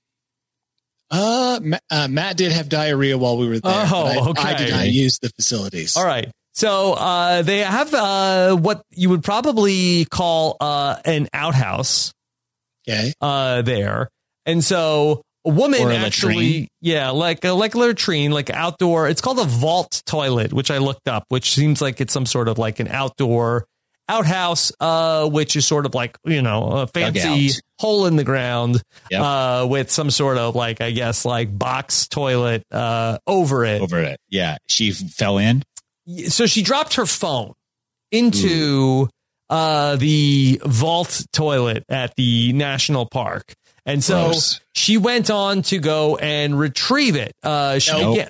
Matt did have diarrhea while we were there. Okay. I did not use the facilities. All right. So they have what you would probably call an outhouse. Okay. There. And so a woman Or a actually, latrine. yeah, like a latrine, like outdoor. It's called a vault toilet, which I looked up, which seems like it's some sort of like an outdoor outhouse, which is sort of like, a fancy Dugout. hole in the ground, Yep. with some sort of like, I guess, like box toilet over it. Yeah. She fell in. So she dropped her phone into the vault toilet at the national park. And so Gross. she went on to go and retrieve it. This is what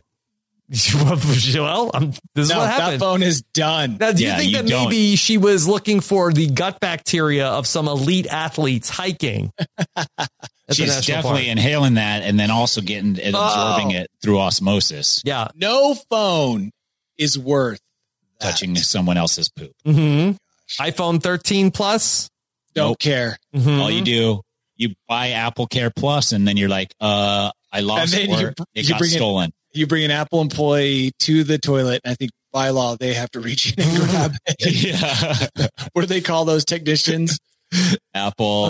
happened. That phone is done. Now, do you think that maybe she was looking for the gut bacteria of some elite athletes hiking? She's definitely inhaling that and then also getting and absorbing it through osmosis. Yeah. No phone is worth touching someone else's poop. Mm-hmm. iPhone 13 Plus. Don't care. Mm-hmm. All you do, you buy Apple Care Plus, and then you're like, I lost it, or it got stolen. You bring an Apple employee to the toilet, and I think by law they have to reach in and grab it. Yeah. What do they call those technicians? Apple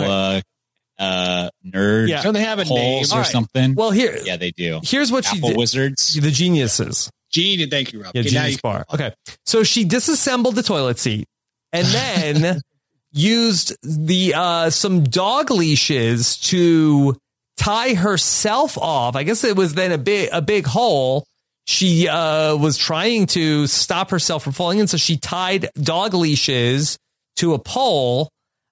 nerd. Yeah. Don't they have a name or something? Well, yeah, they do. Here's what Apple she did. Wizards. The geniuses. Genius. Thank you, Rob. Yeah, Genius Bar. Okay. So she disassembled the toilet seat and then used the some dog leashes to tie herself off. I guess it was then a big hole. She was trying to stop herself from falling in, so she tied dog leashes to a pole.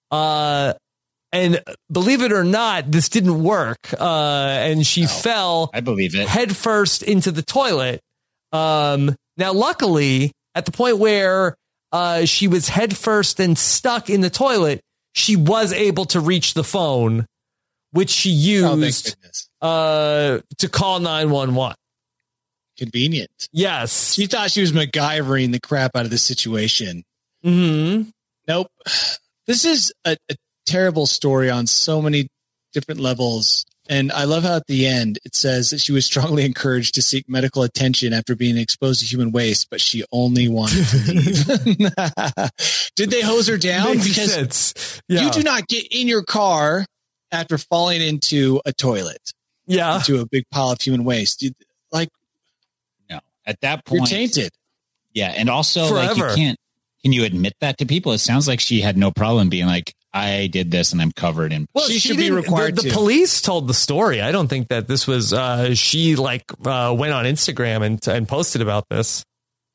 And believe it or not, this didn't work. And she fell. I believe it. Head first into the toilet. Now, luckily, at the point where she was head first and stuck in the toilet, she was able to reach the phone, which she used to call 911. Convenient. Yes. She thought she was MacGyvering the crap out of the situation. Mm-hmm. Nope. This is a terrible story on so many different levels. And I love how at the end it says that she was strongly encouraged to seek medical attention after being exposed to human waste, but she only wanted to leave. Did they hose her down? Makes because sense. Yeah. you do not get in your car after falling into a toilet. Yeah. Into a big pile of human waste. No. At that point, you're tainted. Yeah. And also, Forever. like, can you admit that to people? It sounds like she had no problem being like, I did this and I'm covered in. Well, she should be required the to. police told the story. I don't think that this was, she went on Instagram and posted about this.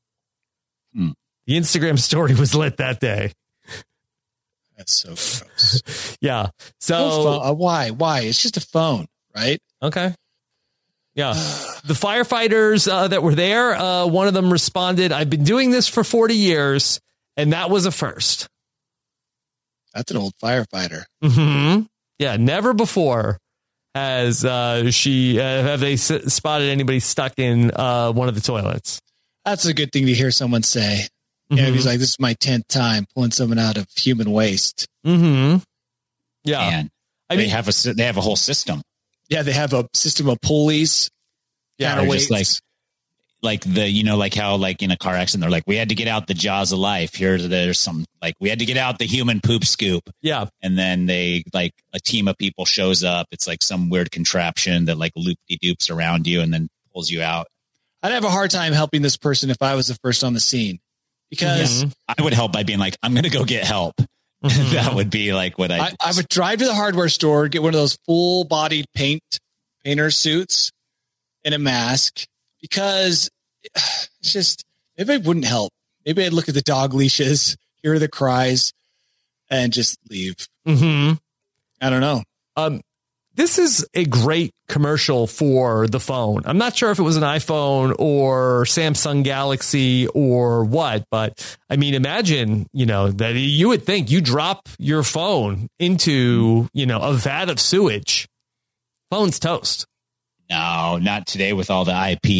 The Instagram story was lit that day. That's so gross. Yeah. So why? It's just a phone, right? Okay. Yeah. The firefighters that were there, one of them responded, I've been doing this for 40 years, and that was a first. That's an old firefighter. Mm-hmm. Yeah. Never before has have they spotted anybody stuck in one of the toilets. That's a good thing to hear someone say. Yeah, he's like, this is my 10th time pulling someone out of human waste. Mm-hmm. Yeah. And they have a whole system. Yeah, they have a system of pulleys. Yeah, just like like how like in a car accident, they're like, we had to get out the jaws of life. There's some like we had to get out the human poop scoop. Yeah. And then they like a team of people shows up. It's like some weird contraption that like loop-de-doops around you and then pulls you out. I'd have a hard time helping this person if I was the first on the scene, because I would help by being like, I'm going to go get help. That would be like what I would drive to the hardware store, get one of those full bodied painter suits and a mask, because it's just, maybe it wouldn't help. Maybe I'd look at the dog leashes, hear the cries, and just leave. Mm-hmm. I don't know. This is a great commercial for the phone. I'm not sure if it was an iPhone or Samsung Galaxy or what, but I mean, imagine, that you would think you drop your phone into, a vat of sewage. Phone's toast. No, not today with all the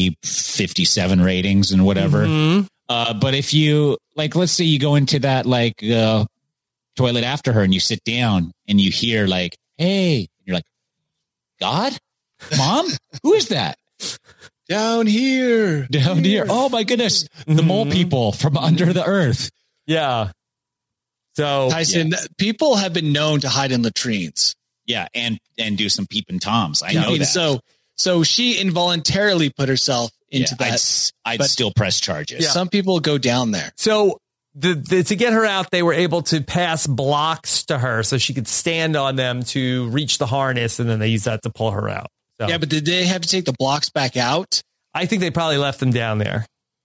IP57 ratings and whatever. But if you like, let's say you go into that like toilet after her and you sit down and you hear like, hey, you're like, God, Mom, who is that? Down here. Oh my goodness. The mole people from under the earth. Yeah. So Tyson, people have been known to hide in latrines. Yeah. And do some peeping Toms. I know that. So she involuntarily put herself into that. I'd still press charges. Yeah. Some people go down there. So to get her out, they were able to pass blocks to her so she could stand on them to reach the harness, and then they used that to pull her out. So, yeah, but did they have to take the blocks back out? I think they probably left them down there.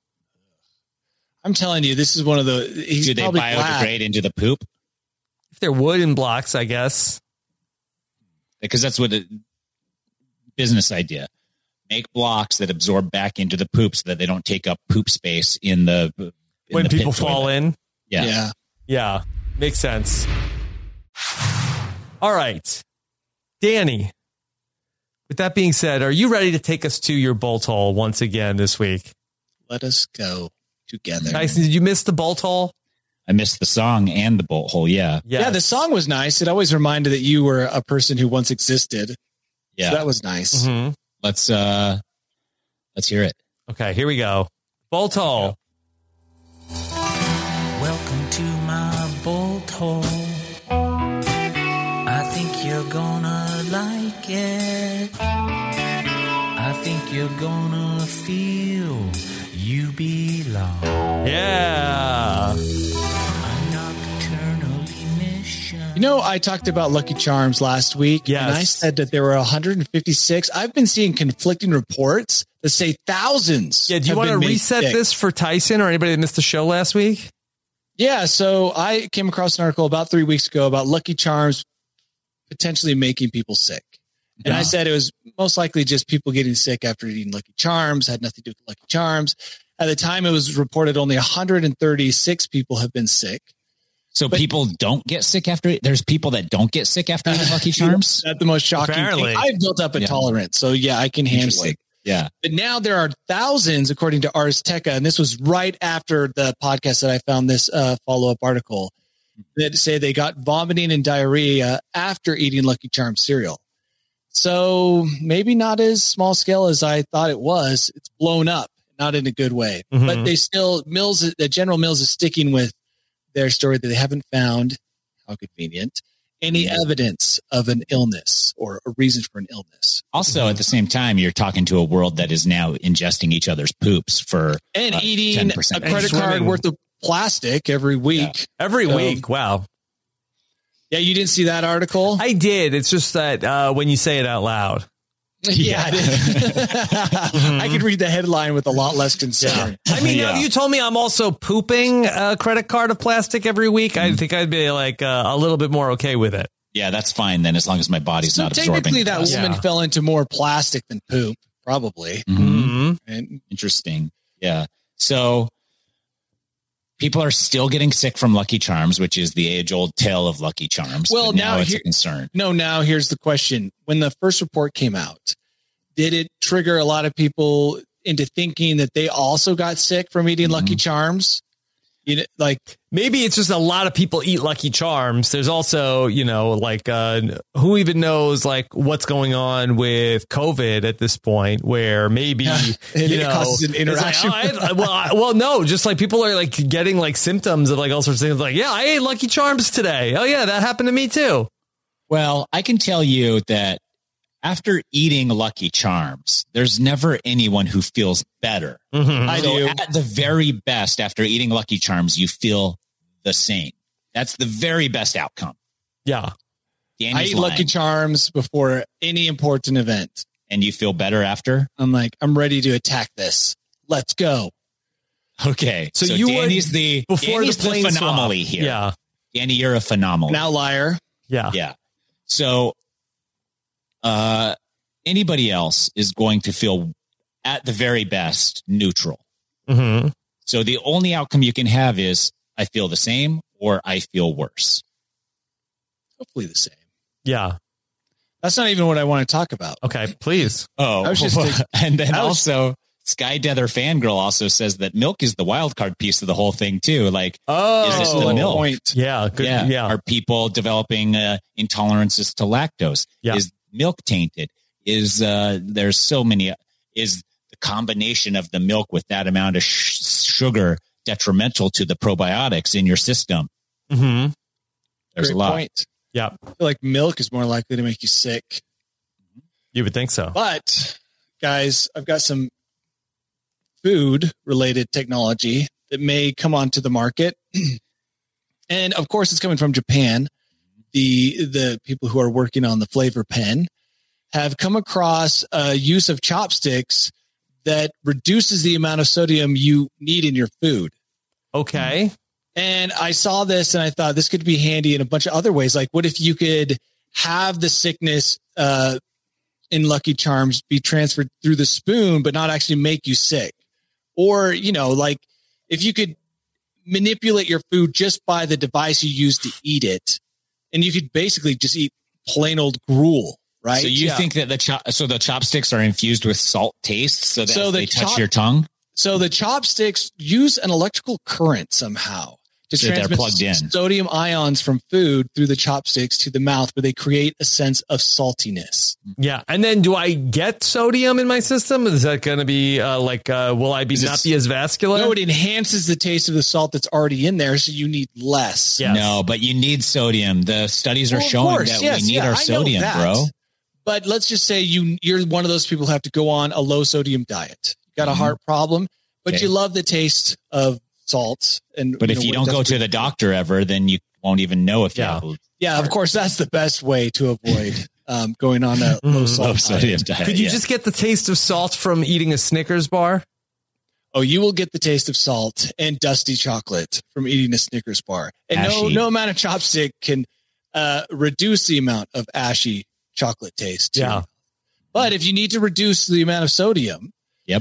I'm telling you, this is one of the... Do they biodegrade into the poop? If they're wooden blocks, I guess. Because that's what business idea. Make blocks that absorb back into the poop so that they don't take up poop space in the when people fall in. Yeah. Makes sense. All right, Danny, with that being said, are you ready to take us to your bolt hole once again this week? Let us go together. Tyson, did you miss the bolt hole? I missed the song and the bolt hole. Yeah. Yeah, the song was nice. It always reminded that you were a person who once existed. Yeah. So that was nice. Mm-hmm. Let's hear it. Okay, here we go. Bolt hole. Welcome to my bolt hole. I think you're gonna like it. I think you're gonna feel you belong. Yeah. I talked about Lucky Charms last week. Yes. And I said that there were 156. I've been seeing conflicting reports that say thousands. Yeah, do you want to reset this for Tyson or anybody that missed the show last week? Yeah, so I came across an article about 3 weeks ago about Lucky Charms potentially making people sick. And I said it was most likely just people getting sick after eating Lucky Charms, had nothing to do with Lucky Charms. At the time, it was reported only 136 people have been sick. So people don't get sick after there's people that don't get sick after eating Lucky Charms? That's the most shocking thing. I've built up a tolerance. So yeah, I can handle it. Yeah. But now there are thousands, according to Ars Technica, and this was right after the podcast that I found this follow-up article, that say they got vomiting and diarrhea after eating Lucky Charms cereal. So maybe not as small scale as I thought it was. It's blown up, not in a good way. Mm-hmm. But they still, General Mills is sticking with their story that they haven't found, how convenient, any evidence of an illness or a reason for an illness. Also, at the same time, you're talking to a world that is now ingesting each other's poops for and eating 10%. A credit card worth of plastic every week. Yeah. Every week. Wow. Yeah, you didn't see that article? I did. It's just that when you say it out loud. Yeah, I could read the headline with a lot less concern. Yeah. I mean, if you told me I'm also pooping a credit card of plastic every week, I think I'd be like a little bit more okay with it. Yeah, that's fine then, as long as my body's not absorbing. Technically, that woman fell into more plastic than poop, probably. Mm-hmm. And interesting. Yeah. So people are still getting sick from Lucky Charms, which is the age-old tale of Lucky Charms. Well, now it's a concern. Now here's the question. When the first report came out, did it trigger a lot of people into thinking that they also got sick from eating Lucky Charms. You know, like maybe it's just a lot of people eat Lucky Charms. There's also, you know, like who even knows like what's going on with COVID at this point, where maybe you know causes an interaction. Like, well, no, just like people are like getting like symptoms of like all sorts of things. Like, yeah, I ate Lucky Charms today. Oh yeah, that happened to me too. Well, I can tell you that after eating Lucky Charms, there's never anyone who feels better. I do. At the very best, after eating Lucky Charms, you feel the same. That's the very best outcome. Yeah. Danny's I eat lying. Lucky Charms before any important event. And you feel better after? I'm like, I'm ready to attack this. Let's go. Okay. So you Danny's would, the before Danny's the plane phenomaly swap. here. Yeah. Danny, you're a phenomaly. An outlier. Yeah. Yeah. So anybody else is going to feel at the very best neutral. Mm-hmm. So the only outcome you can have is I feel the same or I feel worse. Hopefully the same. Yeah. That's not even what I want to talk about. Okay, please. Oh, I was just thinking- and then I was- also Sky Deather Fangirl also says that milk is the wild card piece of the whole thing too. Like, is it the milk? Point. Yeah. Good. Yeah. Are people developing intolerances to lactose? Yeah. Is milk tainted? Is there's so many? Is the combination of the milk with that amount of sugar detrimental to the probiotics in your system? Mm-hmm. There's Great a lot. point. Yeah. I feel like milk is more likely to make you sick. You would think so. But guys, I've got some food related technology that may come onto the market. And of course it's coming from Japan. The people who are working on the flavor pen have come across a use of chopsticks that reduces the amount of sodium you need in your food. Okay. And I saw this and I thought this could be handy in a bunch of other ways. Like, what if you could have the sickness in Lucky Charms be transferred through the spoon, but not actually make you sick? Or, you know, like if you could manipulate your food just by the device you use to eat it, and you could basically just eat plain old gruel, right? So you think that the chopsticks are infused with salt taste so that they touch your tongue? So the chopsticks use an electrical current somehow to So they're transmit plugged in. sodium ions from food through the chopsticks to the mouth, where they create a sense of saltiness. Yeah. And then do I get sodium in my system? Is that going to be will I not be as vascular? No, it enhances the taste of the salt that's already in there, so you need less. Yes. No, but you need sodium. The studies are Well, of showing course, that yes, we need yeah, our I know sodium, that. bro. But let's just say you're one of those people who have to go on a low sodium diet. You got a heart problem, but Okay. you love the taste of salt. But if you don't go to the doctor ever, then you won't even know if you have yeah, of course, that's the best way to avoid going on a low salt low sodium diet. diet. Could you yeah. just get the taste of salt from eating a Snickers bar? Oh, you will get the taste of salt and dusty chocolate from eating a Snickers bar. And Ashy. no amount of chopstick can reduce the amount of ashy chocolate taste. Yeah. But if you need to reduce the amount of sodium, Yep.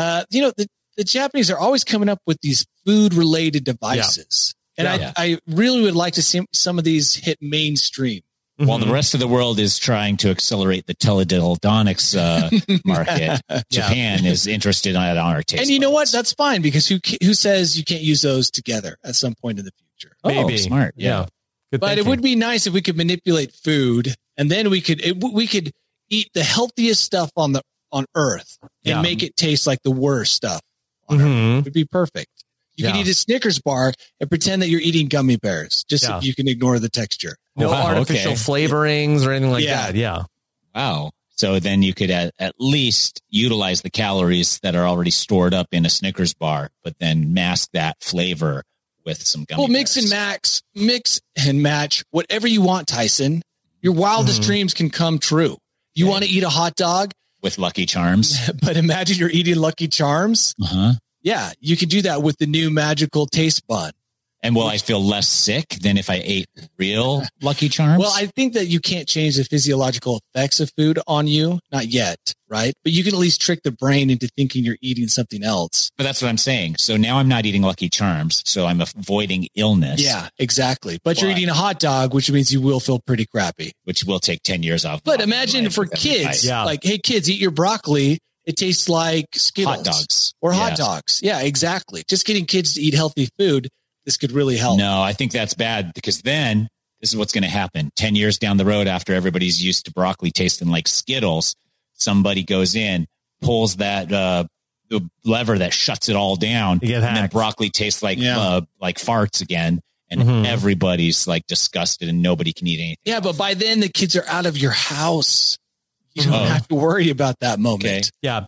The Japanese are always coming up with these food related devices. And Yeah. I really would like to see some of these hit mainstream. While the rest of the world is trying to accelerate the teledildonics market, Japan is interested in our taste. And you know what? buds. That's fine, because who says you can't use those together at some point in the future? Maybe. smart. Yeah. Good But thinking. it would be nice if we could manipulate food, and then we could eat the healthiest stuff on Earth and Yeah. make it taste like the worst stuff on Earth. Mhm. It would be perfect. You could Yeah. eat a Snickers bar and pretend that you're eating gummy bears, just Yeah. so you can ignore the texture. No Wow, artificial okay. flavorings or anything like Yeah. that. Yeah. Wow. So then you could at least utilize the calories that are already stored up in a Snickers bar, but then mask that flavor with some gummy Well, mix bears. and match whatever you want, Tyson. Your wildest dreams can come true. You want to eat a hot dog, with Lucky Charms. but imagine you're eating Lucky Charms. Uh-huh. Yeah, you can do that with the new magical taste bun. And will I feel less sick than if I ate real Lucky Charms? Well, I think that you can't change the physiological effects of food on you. Not yet, right? But you can at least trick the brain into thinking you're eating something else. But that's what I'm saying. So now I'm not eating Lucky Charms, so I'm avoiding illness. Yeah, exactly. But you're But- eating a hot dog, which means you will feel pretty crappy. Which will take 10 years off. But my imagine life for with every kids, bite. Yeah. like, hey, kids, eat your broccoli It tastes like Skittles. Hot dogs. Or hot dogs. Yeah, exactly. Just getting kids to eat healthy food. This could really help. No, I think that's bad because then this is what's going to happen. 10 years down the road, after everybody's used to broccoli tasting like Skittles, somebody goes in, pulls that the lever that shuts it all down, and then broccoli tastes like farts again, and everybody's like disgusted, and nobody can eat anything. Yeah, but by then the kids are out of your house. You don't have to worry about that moment. Okay. Yeah.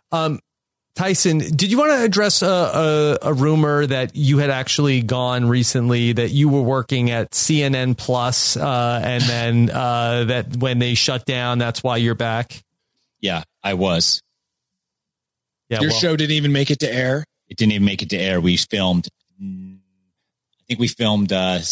Tyson, did you want to address a rumor that you had actually gone recently, that you were working at CNN Plus, and then that when they shut down, that's why you're back? Yeah, I was. Yeah, your show didn't even make it to air? It didn't even make it to air. We filmed, I think we filmed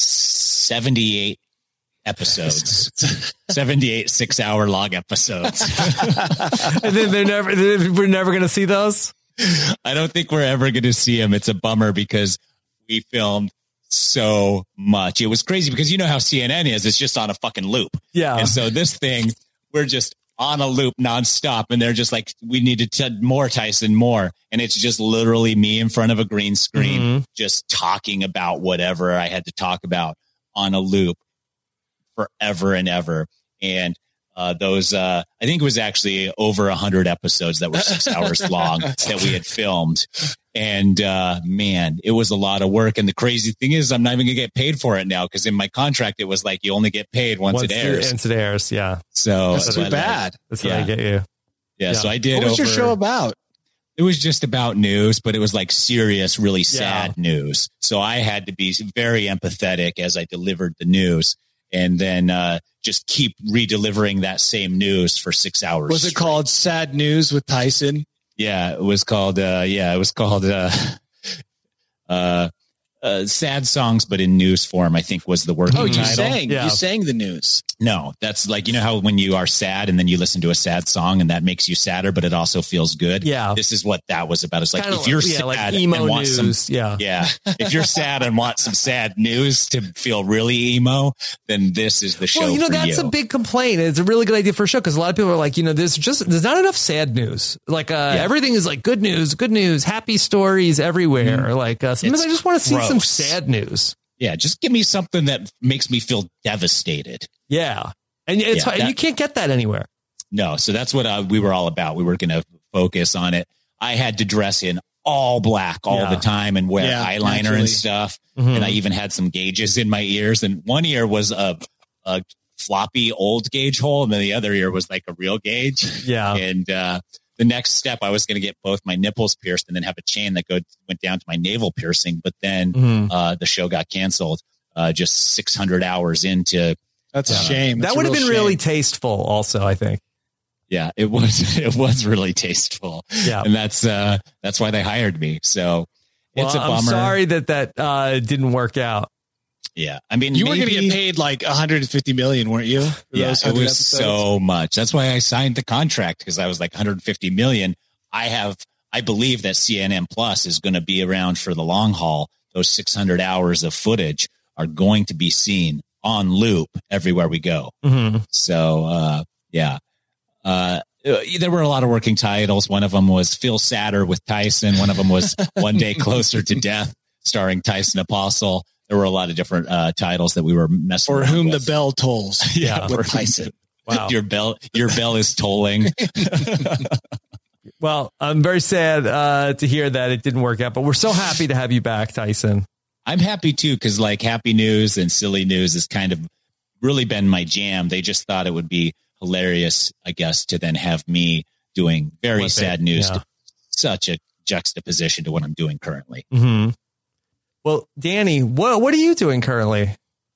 78 episodes, 78 6-hour long episodes. And then we're never going to see those. I don't think we're ever going to see them. It's a bummer because we filmed so much. It was crazy because you know how CNN is. It's just on a fucking loop. Yeah. And so this thing, we're just on a loop nonstop. And they're just like, we need to more, Tyson, more. And it's just literally me in front of a green screen, just talking about whatever I had to talk about on a loop forever and ever. And I think it was actually over 100 episodes that were 6 hours long that we had filmed. And man, it was a lot of work. And the crazy thing is, I'm not even gonna get paid for it now because in my contract it was like you only get paid once it airs. Once it airs, yeah. So that's too bad. That's what I get you. Yeah. So I did. What was your show about? It was just about news, but it was like serious, really sad news. So I had to be very empathetic as I delivered the news, and then just keep redelivering that same news for 6 hours. Was it called Sad News with Tyson? Yeah, it was called. Sad Songs, but in news form, I think was the working title. You sang the news. No, that's like, you know how when you are sad and then you listen to a sad song and that makes you sadder, but it also feels good. Yeah. This is what that was about. It's like, if you're sad like emo and want news. some, if you're sad and want some sad news to feel really emo, then this is the show. Well, for that's you. a big complaint. It's a really good idea for a show because a lot of people are like, there's not enough sad news. Like everything is like good news, happy stories everywhere. Like sometimes I just want to see some sad news. Yeah, just give me something that makes me feel devastated. Yeah. And you can't get that anywhere. No. So that's what we were all about. We were going to focus on it. I had to dress in all black all the time and wear eyeliner and stuff. And I even had some gauges in my ears. And one ear was a floppy old gauge hole. And then the other ear was like a real gauge. Yeah. And the next step, I was going to get both my nipples pierced and then have a chain that went down to my navel piercing. But then the show got canceled just 600 hours into. That's a shame. That would have been really tasteful also, I think. Yeah, it was really tasteful. Yeah. And that's why they hired me. So it's a bummer. I'm sorry that didn't work out. Yeah. I mean, you were going to get paid like $150 million, weren't you? Yeah, it was so much. That's why I signed the contract, because I was like $150 million. I believe that CNN Plus is going to be around for the long haul. Those 600 hours of footage are going to be seen on loop everywhere we go. So, there were a lot of working titles. One of them was Feel Sadder with Tyson. One of them was One Day Closer to Death, starring Tyson Apostle. There were a lot of different titles that we were messing with. For Whom the bell tolls. Yeah, with Tyson. Wow. Your bell is tolling. Well, I'm very sad to hear that it didn't work out, but we're so happy to have you back, Tyson. I'm happy too, because like happy news and silly news has kind of really been my jam. They just thought it would be hilarious, I guess, to then have me doing very sad news. Yeah. Such a juxtaposition to what I'm doing currently. Well, Danny, what are you doing currently?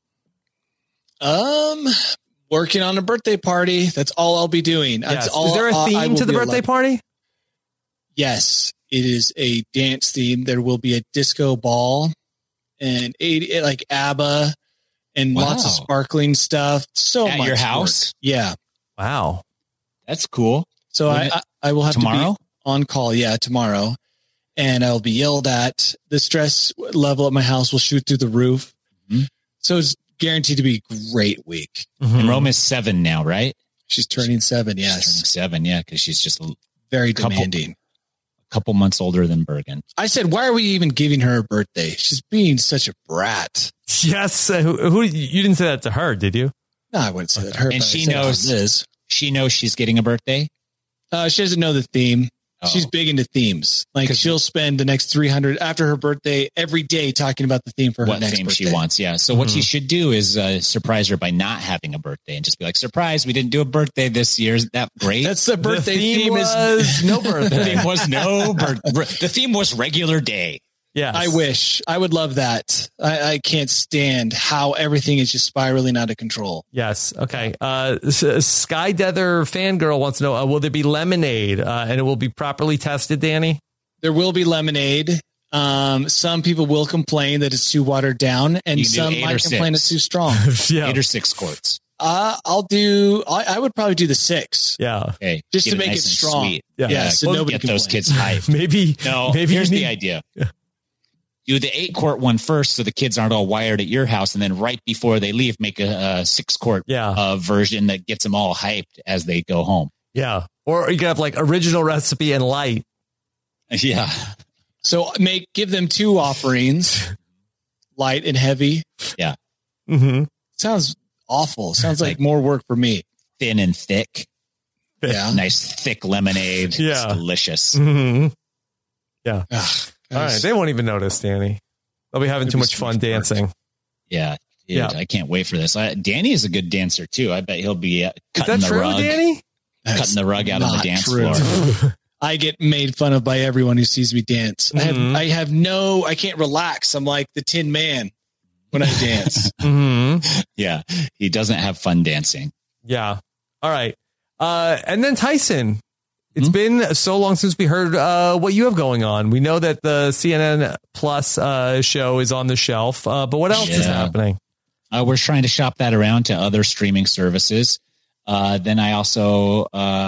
Working on a birthday party. That's all I'll be doing. That's all. Is there a theme to the birthday party? Yes, it is a dance theme. There will be a disco ball and like ABBA and lots of sparkling stuff. So at much your house? Work. Yeah. Wow. That's cool. So I will have tomorrow? to be on call. Yeah, tomorrow. And I'll be yelled at. The stress level at my house will shoot through the roof. So it's guaranteed to be a great week. And Rome is 7 now, right? She's turning 7. Yes. She's turning 7. Yeah. Cause she's just Very demanding. A couple months older than Bergen. I said, why are we even giving her a birthday? She's being such a brat. Yes. Who you didn't say that to her, did you? No, I wouldn't say that to her. And she knows she knows she's getting a birthday. She doesn't know the theme. Oh. She's big into themes. Like she'll spend the next 300 after her birthday every day talking about the theme for her next theme birthday. She wants. Yeah. So what you should do is surprise her by not having a birthday and just be like, surprise, we didn't do a birthday this year. Isn't that great? That's the birthday theme was no birthday. The theme was no birthday. The theme was regular day. Yeah, I wish. I would love that. I can't stand how everything is just spiraling out of control. Yes. Okay. Sky Dether fangirl wants to know, will there be lemonade and it will be properly tested, Danny? There will be lemonade. Some people will complain that it's too watered down, and some might complain it's too strong. 8 or 6 quarts. I would probably do the 6. Yeah. Okay. Just to make it strong. Sweet. Yeah. So nobody get those kids hyped. Maybe here's the idea. Do the 8-quart one first, so the kids aren't all wired at your house, and then right before they leave, make a 6-quart version that gets them all hyped as they go home. Yeah, or you could have like original recipe and light. Yeah. So give them 2 offerings, light and heavy. Yeah. Mm-hmm. Sounds awful. Sounds like more work for me. Thin and thick. Yeah. Nice thick lemonade. Yeah. It's delicious. Mm-hmm. Yeah. Ugh. All right, they won't even notice, Danny. They'll be having too much fun dancing. Yeah, dude, I can't wait for this. Danny is a good dancer too. I bet he'll be cutting the rug. Danny? Cutting the rug out on the dance floor. I get made fun of by everyone who sees me dance. Mm-hmm. I can't relax. I'm like the Tin Man when I dance. Mm-hmm. Yeah, he doesn't have fun dancing. Yeah. All right. And then Tyson. It's been so long since we heard what you have going on. We know that the CNN Plus show is on the shelf, but what else is happening? We're trying to shop that around to other streaming services. Then I also,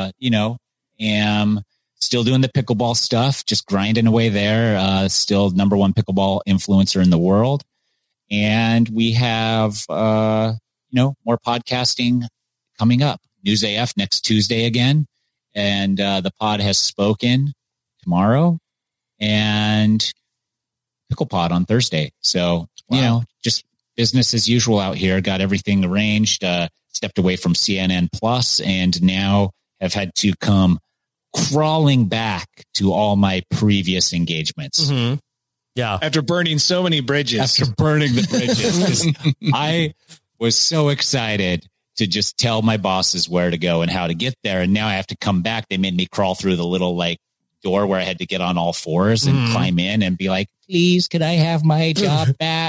am still doing the pickleball stuff, just grinding away there. Still number 1 pickleball influencer in the world. And we have, more podcasting coming up. News AF next Tuesday again. And the pod has spoken tomorrow and Pickle Pod on Thursday. So, just business as usual out here. Got everything arranged, stepped away from CNN Plus, and now have had to come crawling back to all my previous engagements. Mm-hmm. Yeah. After burning so many bridges. After burning the bridges. I was so excited to just tell my bosses where to go and how to get there. And now I have to come back. They made me crawl through the little door where I had to get on all 4s and climb in and be like, please, could I have my job back?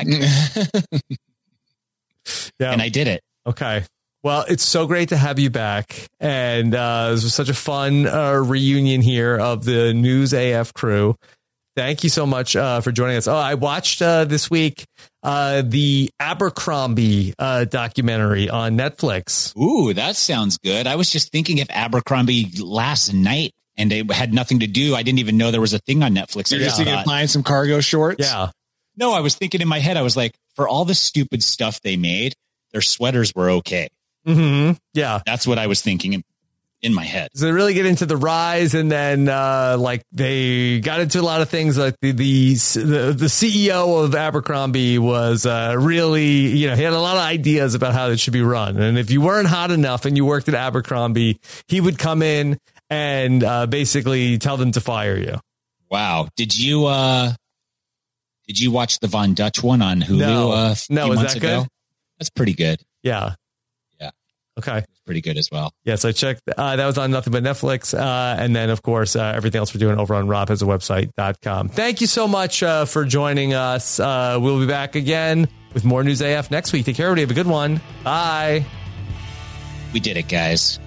Yeah. And I did it. Okay. Well, it's so great to have you back. And it was such a fun reunion here of the News AF crew. Thank you so much for joining us. Oh, I watched this week the Abercrombie documentary on Netflix. Ooh, that sounds good. I was just thinking of Abercrombie last night and it had nothing to do. I didn't even know there was a thing on Netflix. You're just thinking of buying some cargo shorts? Yeah. No, I was thinking in my head, I was like, for all the stupid stuff they made, their sweaters were okay. Mm-hmm. Yeah. That's what I was thinking in my head. So they really get into the rise, and then they got into a lot of things. Like the CEO of Abercrombie was really, he had a lot of ideas about how it should be run. And if you weren't hot enough and you worked at Abercrombie, he would come in and basically tell them to fire you. Wow. Did you watch the Von Dutch one on Hulu? No, is that ago? Good? That's pretty good. Yeah. Okay. Pretty good as well. Yes, I checked. That was on Nothing But Netflix. And then, of course, everything else we're doing over on robhasawebsite.com. Thank you so much for joining us. We'll be back again with more News AF next week. Take care, everybody. Have a good one. Bye. We did it, guys.